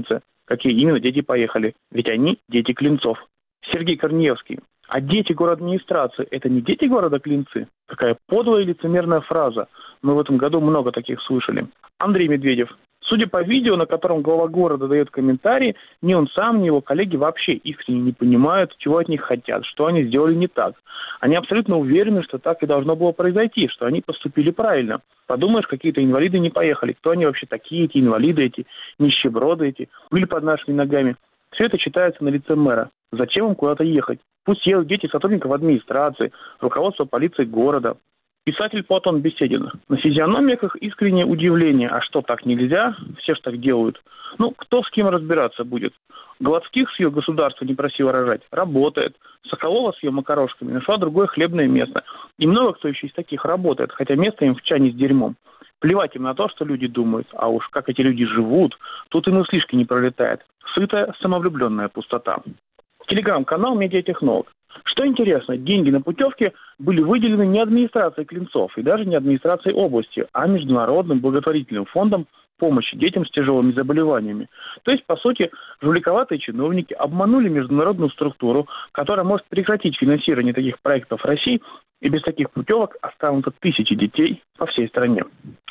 S21: какие именно дети поехали. Ведь они дети Клинцов. Сергей Корнеевский. А дети городадминистрации – это не дети города Клинцы? Какая подлая и лицемерная фраза. Мы в этом году много таких слышали. Андрей Медведев. Судя по видео, на котором глава города дает комментарии, ни он сам, ни его коллеги вообще искренне не понимают, чего от них хотят, что они сделали не так. Они абсолютно уверены, что так и должно было произойти, что они поступили правильно. Подумаешь, какие-то инвалиды не поехали. Кто они вообще такие, эти инвалиды, эти нищеброды, эти были под нашими ногами. Все это читается на лице мэра. Зачем им куда-то ехать? Пусть едут дети сотрудников администрации, руководства полиции города. Писатель Платон Беседин. На физиономиях их искреннее удивление. А что, так нельзя? Все ж так делают. Ну, кто с кем разбираться будет? Голодских с ее государства не просила рожать. Работает. Соколова с ее макарошками нашла другое хлебное место. И много кто еще из таких работает, хотя место им в чане с дерьмом. Плевать им на то, что люди думают. А уж как эти люди живут, тут и мыслишки не пролетает. Сытая, самовлюбленная пустота. Телеграм-канал «Медиатехнолог». Что интересно, деньги на путевки были выделены не администрацией Клинцов и даже не администрацией области, а Международным благотворительным фондом помощи детям с тяжелыми заболеваниями. То есть, по сути, жуликоватые чиновники обманули международную структуру, которая может прекратить финансирование таких проектов в России, и без таких путевок останутся тысячи детей по всей стране.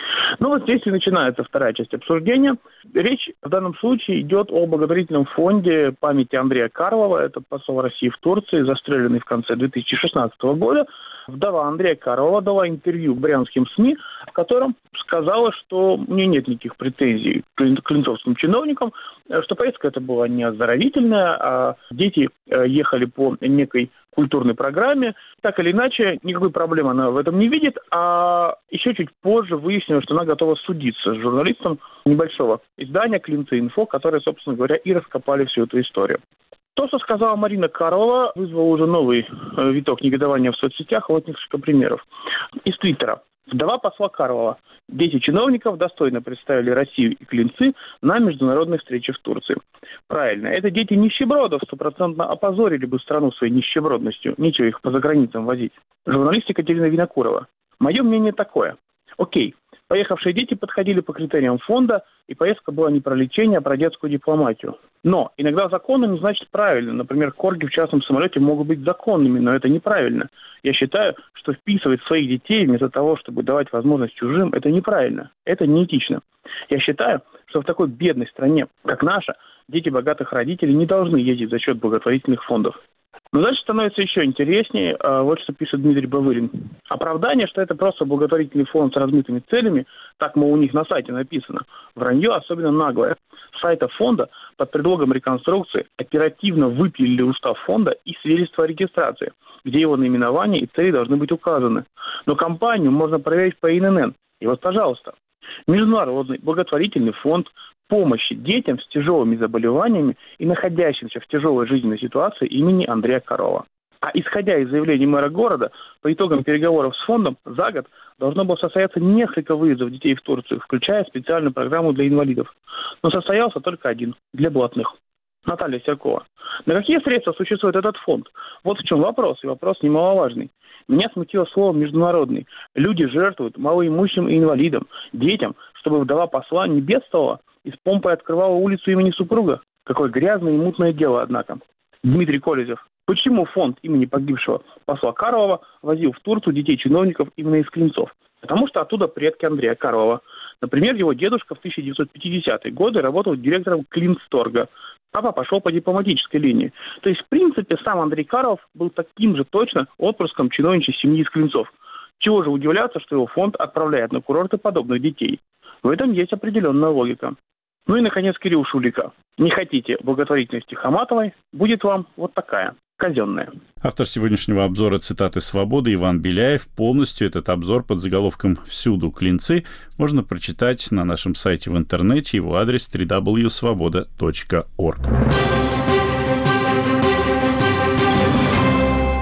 S21: Ну вот здесь и начинается вторая часть обсуждения. Речь в данном случае идет о благотворительном фонде памяти Андрея Карлова. Это посол России в Турции, застреленный в конце две тысячи шестнадцатого года. Вдова Андрея Карлова дала интервью брянским СМИ, в котором сказала, что у нее нет никаких претензий к клинцовским чиновникам, что поездка это была не оздоровительная, а дети ехали по некой культурной программе. Так или иначе, никакой проблемы она в этом не видит, а еще чуть позже выяснилось, что она готова судиться с журналистом небольшого издания «Клинцы.Инфо», которые, собственно говоря, и раскопали всю эту историю. То, что сказала Марина Карлова, вызвало уже новый виток негодования в соцсетях. Вот несколько примеров. Из Твиттера. Вдова посла Карлова. Дети чиновников достойно представили Россию и Клинцы на международной встрече в Турции. Правильно. Это дети нищебродов стопроцентно опозорили бы страну своей нищебродностью. Нечего их по заграницам возить. Журналист Екатерина Винокурова. Мое мнение такое. Окей. Поехавшие дети подходили по критериям фонда, и поездка была не про лечение, а про детскую дипломатию. Но иногда законно не значит правильно. Например, корги в частном самолете могут быть законными, но это неправильно. Я считаю, что вписывать своих детей вместо того, чтобы давать возможность чужим, это неправильно. Это неэтично. Я считаю, что в такой бедной стране, как наша, дети богатых родителей не должны ездить за счет благотворительных фондов. Но дальше становится еще интереснее. Вот что пишет Дмитрий Бавырин. Оправдание, что это просто благотворительный фонд с размытыми целями, так, мол, у них на сайте написано. Вранье особенно наглое. С сайта фонда под предлогом реконструкции оперативно выпилили устав фонда и свидетельство о регистрации, где его наименование и цели должны быть указаны. Но компанию можно проверить по ИНН. И вот, пожалуйста, Международный благотворительный фонд помощи детям с тяжелыми заболеваниями и находящимся в тяжелой жизненной ситуации имени Андрея Карлова. А исходя из заявлений мэра города, по итогам переговоров с фондом за год должно было состояться несколько выездов детей в Турцию, включая специальную программу для инвалидов. Но состоялся только один, для блатных. Наталья Серкова. На какие средства существует этот фонд? Вот в чем вопрос, и вопрос немаловажный. Меня смутило слово «международный». Люди жертвуют малоимущим и инвалидам, детям, чтобы вдова посла не бедствовала и с помпой открывала улицу имени супруга. Какое грязное и мутное дело, однако. Дмитрий Колезев. Почему фонд имени погибшего посла Карлова возил в Турцию детей чиновников именно из Клинцов? Потому что оттуда предки Андрея Карлова. Например, его дедушка в тысяча девятьсот пятидесятые годы работал директором Клинцторга. Папа пошел по дипломатической линии. То есть, в принципе, сам Андрей Карлов был таким же точно отпрыском чиновничьей семьи из Клинцов. Чего же удивляться, что его фонд отправляет на курорты подобных детей? В этом есть определенная логика. Ну и, наконец, Кирилл Шулика. Не хотите благотворительности Хаматовой, будет вам вот такая, казенная.
S1: Автор сегодняшнего обзора «Цитаты свободы» Иван Беляев. Полностью этот обзор под заголовком «Всюду клинцы» можно прочитать на нашем сайте в интернете. Его адрес дабл ю дабл ю дабл ю точка свобода точка орг.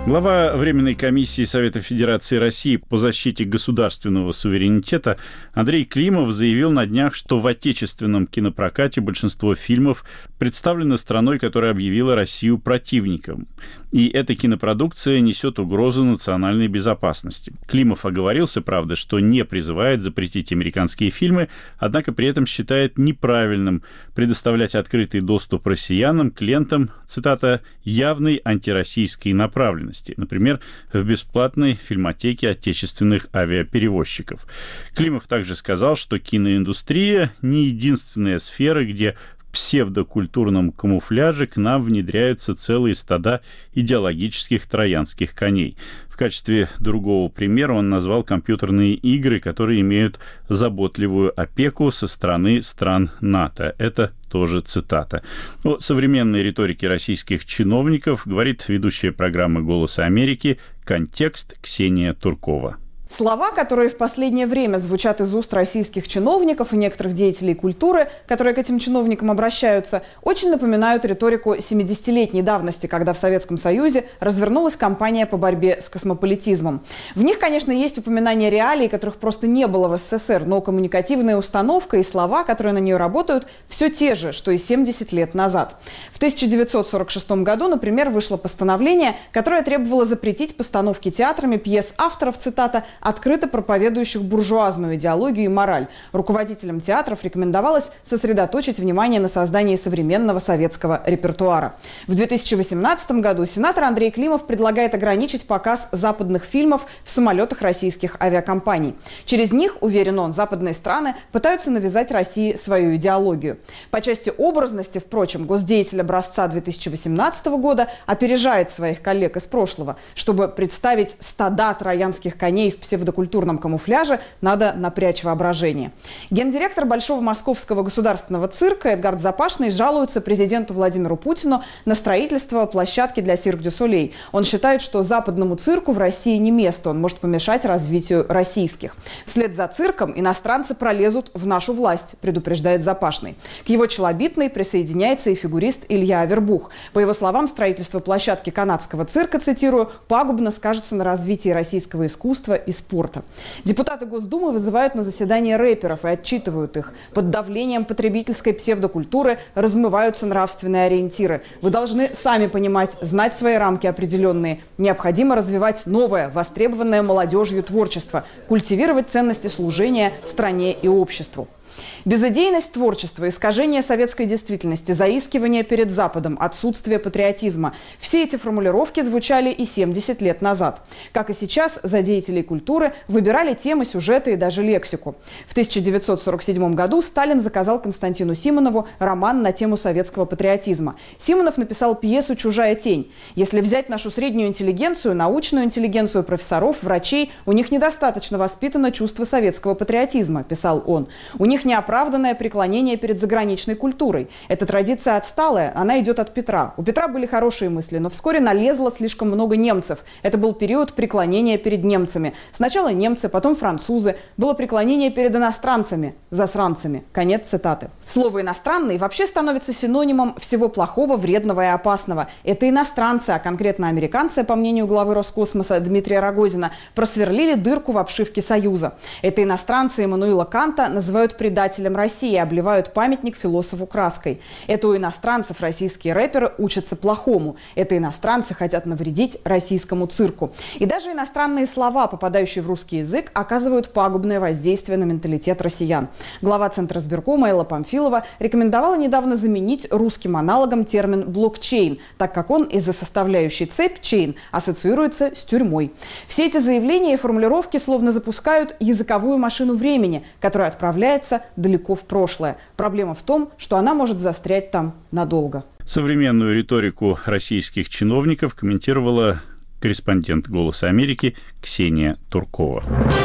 S1: Глава Временной комиссии Совета Федерации России по защите государственного суверенитета Андрей Климов заявил на днях, что в отечественном кинопрокате большинство фильмов представлено страной, которая объявила Россию противником. И эта кинопродукция несет угрозу национальной безопасности. Климов оговорился, правда, что не призывает запретить американские фильмы, однако при этом считает неправильным предоставлять открытый доступ россиянам к лентам, цитата, «явной антироссийской направленности», например, в бесплатной фильмотеке отечественных авиаперевозчиков. Климов также сказал, что киноиндустрия не единственная сфера, где в псевдокультурном камуфляже к нам внедряются целые стада идеологических троянских коней. В качестве другого примера он назвал компьютерные игры, которые имеют заботливую опеку со стороны стран НАТО. Это тоже цитата. О современной риторике российских чиновников говорит ведущая программы «Голоса Америки» «Контекст» Ксения Туркова.
S4: Слова, которые в последнее время звучат из уст российских чиновников и некоторых деятелей культуры, которые к этим чиновникам обращаются, очень напоминают риторику семидесятилетней давности, когда в Советском Союзе развернулась кампания по борьбе с космополитизмом. В них, конечно, есть упоминания реалий, которых просто не было в СССР, но коммуникативная установка и слова, которые на нее работают, все те же, что и семьдесят лет назад. В тысяча девятьсот сорок шестом году, например, вышло постановление, которое требовало запретить постановки театрами пьес авторов, цитата, открыто проповедующих буржуазную идеологию и мораль. Руководителям театров рекомендовалось сосредоточить внимание на создании современного советского репертуара. В две тысячи восемнадцатом году сенатор Андрей Климов предлагает ограничить показ западных фильмов в самолетах российских авиакомпаний. Через них, уверен он, западные страны пытаются навязать России свою идеологию. По части образности, впрочем, госдеятель образца две тысячи восемнадцатого года опережает своих коллег из прошлого. Чтобы представить стада троянских коней в псевдокультурном камуфляже, надо напрячь воображение. Гендиректор Большого Московского государственного цирка Эдгард Запашный жалуется президенту Владимиру Путину на строительство площадки для Cirque du Soleil. Он считает, что западному цирку в России не место, он может помешать развитию российских. Вслед за цирком иностранцы пролезут в нашу власть, предупреждает Запашный. К его челобитной присоединяется и фигурист Илья Авербух. По его словам, строительство площадки канадского цирка, цитирую, пагубно скажется на развитии российского искусства и спорта. Депутаты Госдумы вызывают на заседание рэперов и отчитывают их. Под давлением потребительской псевдокультуры размываются нравственные ориентиры. Вы должны сами понимать, знать свои рамки определенные. Необходимо развивать новое, востребованное молодежью творчество, культивировать ценности служения стране и обществу. Безыдейность творчества, искажение советской действительности, заискивание перед Западом, отсутствие патриотизма – все эти формулировки звучали и семьдесят лет назад. Как и сейчас, за деятелей культуры выбирали темы, сюжеты и даже лексику. В тысяча девятьсот сорок седьмом году Сталин заказал Константину Симонову роман на тему советского патриотизма. Симонов написал пьесу «Чужая тень». Если взять нашу среднюю интеллигенцию, научную интеллигенцию профессоров, врачей, у них недостаточно воспитано чувство советского патриотизма, писал он. У них неоправданное преклонение перед заграничной культурой. Эта традиция отсталая, она идет от Петра. У Петра были хорошие мысли, но вскоре налезло слишком много немцев. Это был период преклонения перед немцами. Сначала немцы, потом французы. Было преклонение перед иностранцами, засранцами. Конец цитаты. Слово «иностранный» вообще становится синонимом всего плохого, вредного и опасного. Это иностранцы, а конкретно американцы, по мнению главы Роскосмоса Дмитрия Рогозина, просверлили дырку в обшивке Союза. Это иностранцы Иммануила Канта называют предателем России, обливают памятник философу краской. Это у иностранцев российские рэперы учатся плохому. Это иностранцы хотят навредить российскому цирку. И даже иностранные слова, попадающие в русский язык, оказывают пагубное воздействие на менталитет россиян. Глава Центра избиркома Элла Памфилова рекомендовала недавно заменить русским аналогом термин «блокчейн», так как он из-за составляющей цепь «чейн» ассоциируется с тюрьмой. Все эти заявления и формулировки словно запускают языковую машину времени, которая отправляется далеко в прошлое. Проблема в том, что она может застрять там надолго.
S1: Современную риторику российских чиновников комментировала корреспондент «Голоса Америки» Ксения Туркова.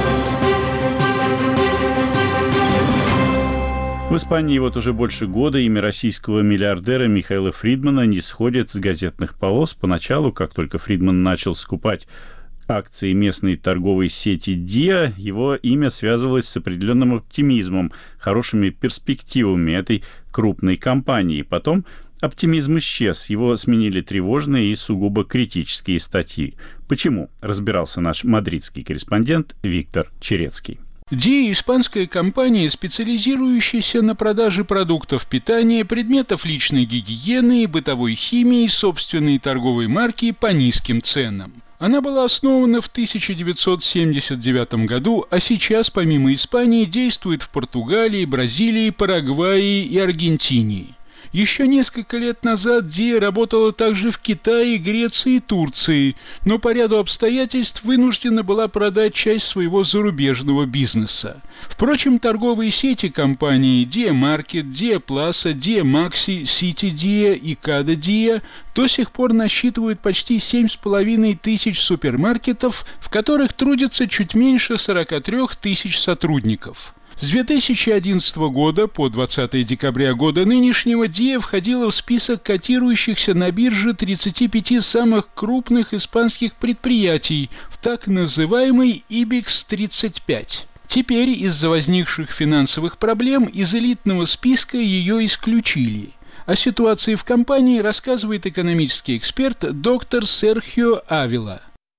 S1: В Испании вот уже больше года имя российского миллиардера Михаила Фридмана не сходит с газетных полос. Поначалу, как только Фридман начал скупать акции местной торговой сети «Диа», его имя связывалось с определенным оптимизмом, хорошими перспективами этой крупной компании. Потом Оптимизм исчез, его сменили тревожные и сугубо критические статьи. Почему? Разбирался наш мадридский корреспондент Виктор Черецкий.
S2: Диа – испанская компания, специализирующаяся на продаже продуктов питания, предметов личной гигиены и бытовой химии собственной торговой марки по низким ценам. Она была основана в тысяча девятьсот семьдесят девятом году, а сейчас, помимо Испании, действует в Португалии, Бразилии, Парагвае и Аргентине. Еще несколько лет назад Диа работала также в Китае, Греции и Турции, но по ряду обстоятельств вынуждена была продать часть своего зарубежного бизнеса. Впрочем, торговые сети компании Dia Market, Dia Plaza, Dia Maxi, City Dia и Cada Dia до сих пор насчитывают почти семь с половиной тысяч супермаркетов, в которых трудятся чуть меньше сорока трёх тысяч сотрудников. С две тысячи одиннадцатого года по двадцатое декабря года нынешнего Диа входила в список котирующихся на бирже тридцати пяти самых крупных испанских предприятий в так называемый ибекс тридцать пять. Теперь из-за возникших финансовых проблем из элитного списка ее исключили. О ситуации в компании рассказывает экономический эксперт доктор Серхио Авила.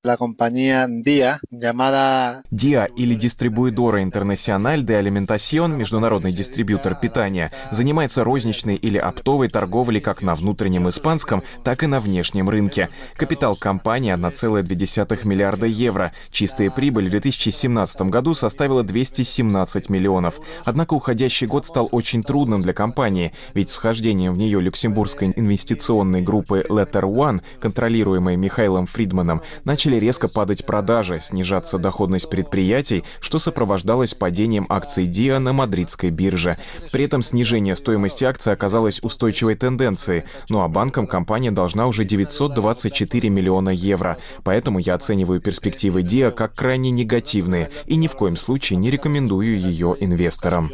S22: Dia или Distribuidora Internacional de Alimentación, международный дистрибьютор питания, занимается розничной или оптовой торговлей как на внутреннем испанском, так и на внешнем рынке. Капитал компании одна целая две десятых миллиарда евро. Чистая прибыль в две тысячи семнадцатом году составила двести семнадцать миллионов. Однако уходящий год стал очень трудным для компании, ведь с вхождением в нее люксембургской инвестиционной группы Letter One, контролируемой Михаилом Фридманом, начали резко падать продажи, снижаться доходность предприятий, что сопровождалось падением акций Диа на мадридской бирже. При этом снижение стоимости акций оказалось устойчивой тенденцией, ну а банкам компания должна уже девятьсот двадцать четыре миллиона евро. Поэтому я оцениваю перспективы Диа как крайне негативные и ни в коем случае не рекомендую ее инвесторам.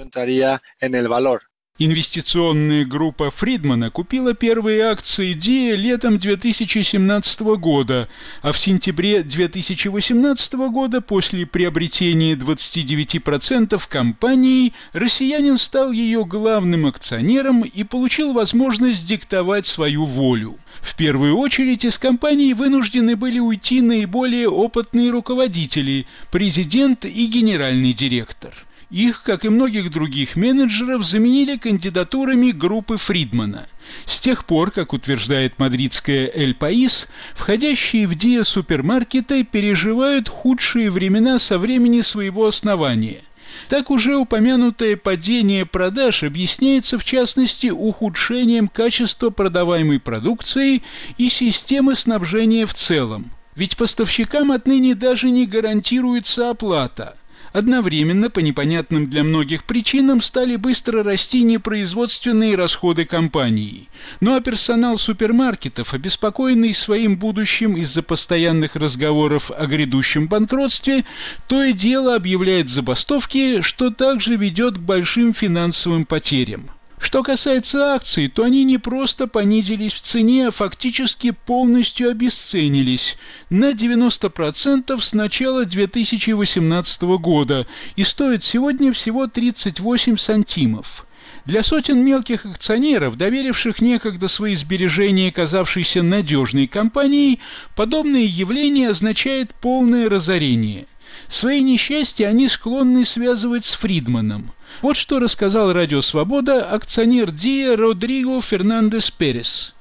S2: Инвестиционная группа Фридмана купила первые акции Диа летом две тысячи семнадцатого года, а в сентябре две тысячи восемнадцатого года после приобретения двадцати девяти процентов компании россиянин стал ее главным акционером и получил возможность диктовать свою волю. В первую очередь из компании вынуждены были уйти наиболее опытные руководители, президент и генеральный директор. Их, как и многих других менеджеров, заменили кандидатурами группы Фридмана. С тех пор, как утверждает мадридская «Эль Паис», входящие в Диа супермаркеты переживают худшие времена со времени своего основания. Так уже упомянутое падение продаж объясняется в частности ухудшением качества продаваемой продукции и системы снабжения в целом. Ведь поставщикам отныне даже не гарантируется оплата. Одновременно, по непонятным для многих причинам, стали быстро расти непроизводственные расходы компании. Ну а персонал супермаркетов, обеспокоенный своим будущим из-за постоянных разговоров о грядущем банкротстве, то и дело объявляет забастовки, что также ведет к большим финансовым потерям. Что касается акций, то они не просто понизились в цене, а фактически полностью обесценились на девяносто процентов с начала две тысячи восемнадцатого года и стоят сегодня всего тридцать восемь сантимов. Для сотен мелких акционеров, доверивших некогда свои сбережения казавшейся надежной компанией, подобное явление означает полное разорение. Свои несчастья они склонны связывать с Фридманом. Вот что рассказал Радио Свобода акционер Диа Родриго Фернандес Перес.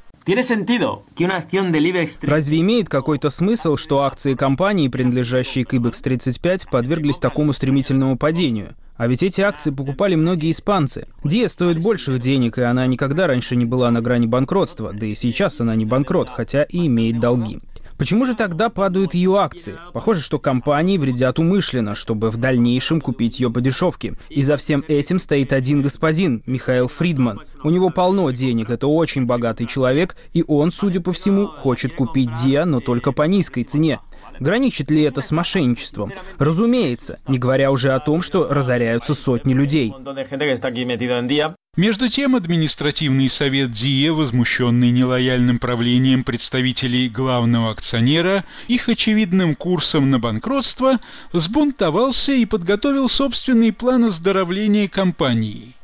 S23: Разве имеет какой-то смысл, что акции компании, принадлежащие к ибекс тридцать пять, подверглись такому стремительному падению? А ведь эти акции покупали многие испанцы. Диа стоит больших денег, и она никогда раньше не была на грани банкротства, да и сейчас она не банкрот, хотя и имеет долги. Почему же тогда падают ее акции? Похоже, что компании вредят умышленно, чтобы в дальнейшем купить ее по дешевке. И за всем этим стоит один господин, Михаил Фридман. У него полно денег, это очень богатый человек, и он, судя по всему, хочет купить Диа, но только по низкой цене. Граничит ли это с мошенничеством? Разумеется, не говоря уже о том, что разоряются сотни людей.
S2: Между тем, административный совет Диа, возмущенный нелояльным правлением представителей главного акционера, их очевидным курсом на банкротство, взбунтовался и подготовил собственный план оздоровления компании.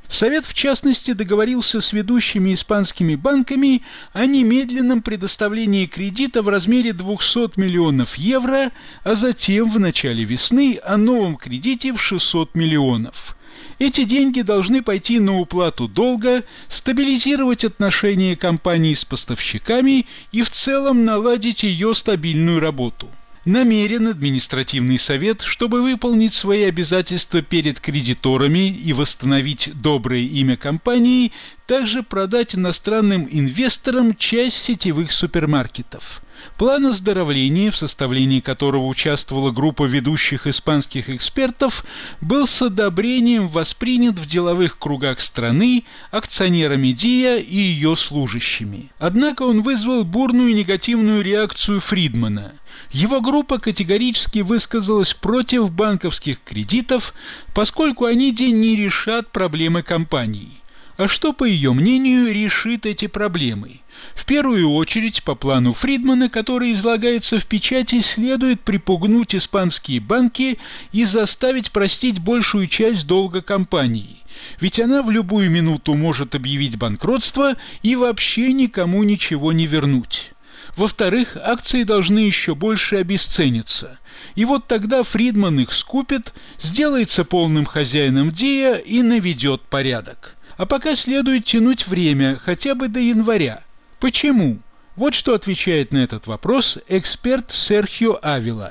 S2: Совет, в частности, договорился с ведущими испанскими банками о немедленном предоставлении кредита в размере двухсот миллионов евро, а затем в начале весны о новом кредите в шестьсот миллионов. Эти деньги должны пойти на уплату долга, стабилизировать отношения компании с поставщиками и в целом наладить ее стабильную работу. Намерен административный совет, чтобы выполнить свои обязательства перед кредиторами и восстановить доброе имя компании, также продать иностранным инвесторам часть сетевых супермаркетов. План оздоровления, в составлении которого участвовала группа ведущих испанских экспертов, был с одобрением воспринят в деловых кругах страны акционерами Диа и ее служащими. Однако он вызвал бурную негативную реакцию Фридмана. Его группа категорически высказалась против банковских кредитов, поскольку они не решат проблемы компании. А что, по ее мнению, решит эти проблемы? В первую очередь, по плану Фридмана, который излагается в печати, следует припугнуть испанские банки и заставить простить большую часть долга компании. Ведь она в любую минуту может объявить банкротство и вообще никому ничего не вернуть. Во-вторых, акции должны еще больше обесцениться. И вот тогда Фридман их скупит, сделается полным хозяином Диа и наведет порядок. А пока следует тянуть время, хотя бы до января. Почему? Вот что отвечает на этот вопрос эксперт Серхио Авила.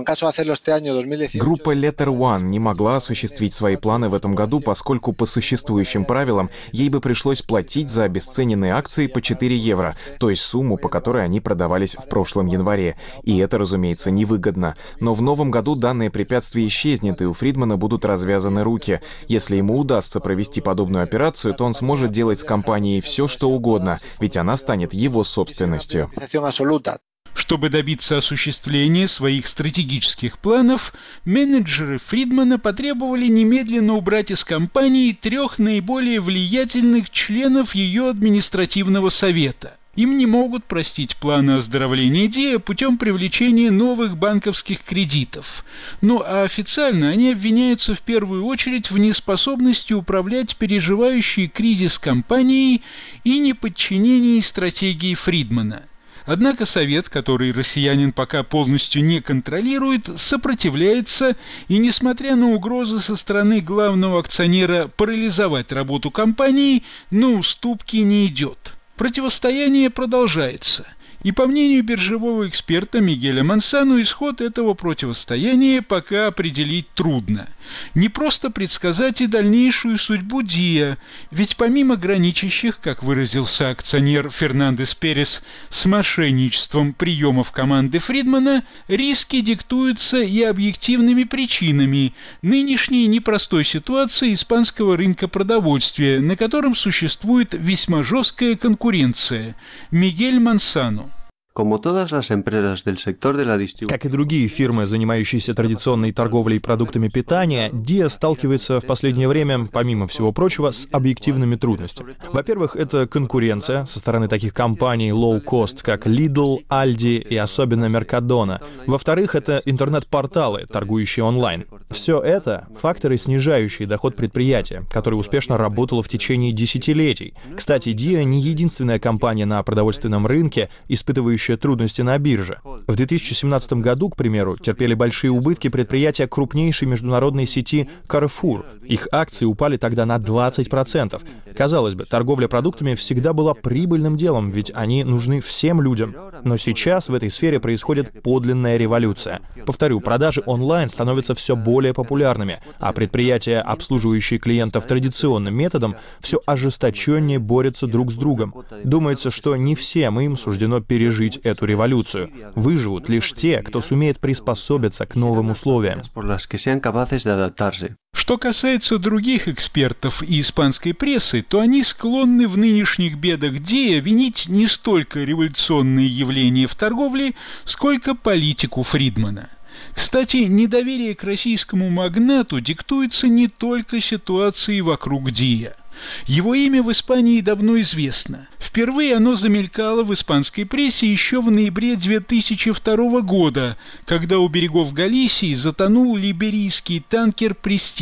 S22: Группа Letter One не могла осуществить свои планы в этом году, поскольку по существующим правилам ей бы пришлось платить за обесцененные акции по четыре евро, то есть сумму, по которой они продавались в прошлом январе. И это, разумеется, невыгодно. Но в новом году данное препятствие исчезнет, и у Фридмана будут развязаны руки. Если ему удастся провести подобную операцию, то он сможет делать с компанией все, что угодно, ведь она станет его собственностью.
S2: Чтобы добиться осуществления своих стратегических планов, менеджеры Фридмана потребовали немедленно убрать из компании трех наиболее влиятельных членов ее административного совета. Им не могут простить планы оздоровления Диа путем привлечения новых банковских кредитов. Ну а официально они обвиняются в первую очередь в неспособности управлять переживающей кризис компанией и неподчинении стратегии Фридмана. Однако Совет, который россиянин пока полностью не контролирует, сопротивляется и, несмотря на угрозы со стороны главного акционера парализовать работу компании, на уступки не идет. Противостояние продолжается. И по мнению биржевого эксперта Мигеля Мансану, исход этого противостояния пока определить трудно. Не просто предсказать и дальнейшую судьбу Диа, ведь помимо граничащих, как выразился акционер Фернандес Перес, с мошенничеством приемов команды Фридмана, риски диктуются и объективными причинами нынешней непростой ситуации испанского рынка продовольствия, на котором существует весьма жесткая конкуренция. Мигель Мансану.
S5: Как и другие фирмы, занимающиеся традиционной торговлей продуктами питания, Диа сталкивается в последнее время, помимо всего прочего, с объективными трудностями. Во-первых, это конкуренция со стороны таких компаний low-cost, как Lidl, Aldi и особенно Mercadona. Во-вторых, это интернет-порталы, торгующие онлайн. Все это — факторы, снижающие доход предприятия, которое успешно работало в течение десятилетий. Кстати, Диа не единственная компания на продовольственном рынке, испытывающая трудности на бирже. В две тысячи семнадцатом году, к примеру, терпели большие убытки предприятия крупнейшей международной сети Carrefour. Их акции упали тогда на двадцать процентов. Казалось бы, торговля продуктами всегда была прибыльным делом, ведь они нужны всем людям. Но сейчас в этой сфере происходит подлинная революция. Повторю, продажи онлайн становятся все более популярными, а предприятия, обслуживающие клиентов традиционным методом, все ожесточеннее борются друг с другом. Думается, что не всем им суждено пережить эту революцию. Выживут лишь те, кто сумеет приспособиться к новым условиям.
S2: Что касается других экспертов и испанской прессы, то они склонны в нынешних бедах Диа винить не столько революционные явления в торговле, сколько политику Фридмана. Кстати, недоверие к российскому магнату диктуется не только ситуацией вокруг Диа. Его имя в Испании давно известно. Впервые оно замелькало в испанской прессе еще в ноябре две тысячи второго года, когда у берегов Галисии затонул либерийский танкер «Престиж».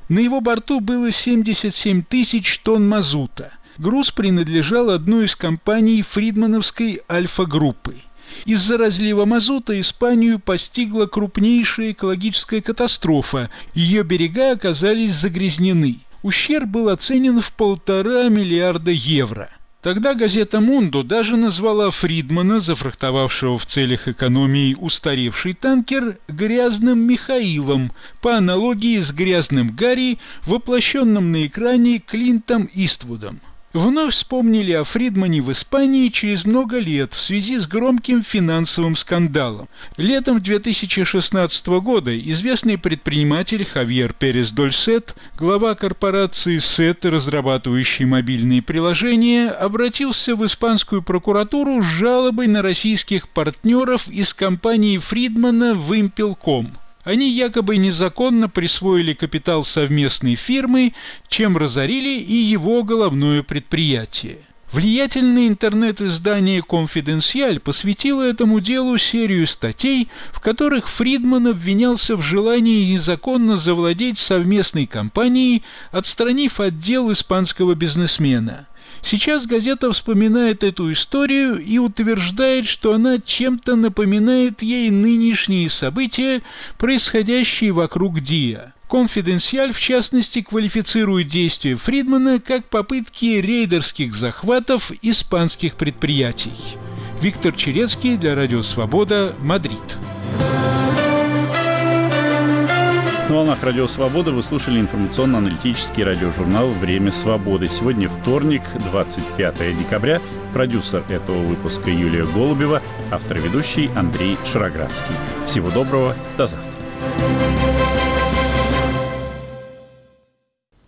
S2: На его борту было семьдесят семь тысяч тонн мазута. Груз принадлежал одной из компаний фридмановской Альфа-группы. Из-за разлива мазута Испанию постигла крупнейшая экологическая катастрофа. Ее берега оказались загрязнены. Ущерб был оценен в полтора миллиарда евро. Тогда газета «Мундо» даже назвала Фридмана, зафрахтовавшего в целях экономии устаревший танкер, «грязным Михаилом», по аналогии с «грязным Гарри», воплощенным на экране Клинтом Иствудом. Вновь вспомнили о Фридмане в Испании через много лет в связи с громким финансовым скандалом. Летом две тысячи шестнадцатого года известный предприниматель Хавьер Перес Дольсет, глава корпорации сет, разрабатывающей мобильные приложения, обратился в испанскую прокуратуру с жалобой на российских партнеров из компании Фридмана Вимпелком. Они якобы незаконно присвоили капитал совместной фирмы, чем разорили и его головное предприятие. Влиятельное интернет-издание «Конфиденциаль» посвятило этому делу серию статей, в которых Фридман обвинялся в желании незаконно завладеть совместной компанией, отстранив отдел испанского бизнесмена. Сейчас газета вспоминает эту историю и утверждает, что она чем-то напоминает ей нынешние события, происходящие вокруг Диа. «Конфиденциаль», в частности, квалифицирует действия Фридмана как попытки рейдерских захватов испанских предприятий. Виктор Черецкий для Радио Свобода, Мадрид.
S1: На волнах Радио Свобода вы слушали информационно-аналитический радиожурнал «Время свободы». Сегодня вторник, двадцать пятое декабря. Продюсер этого выпуска Юлия Голубева, автор и ведущий Андрей Шароградский. Всего доброго, до завтра.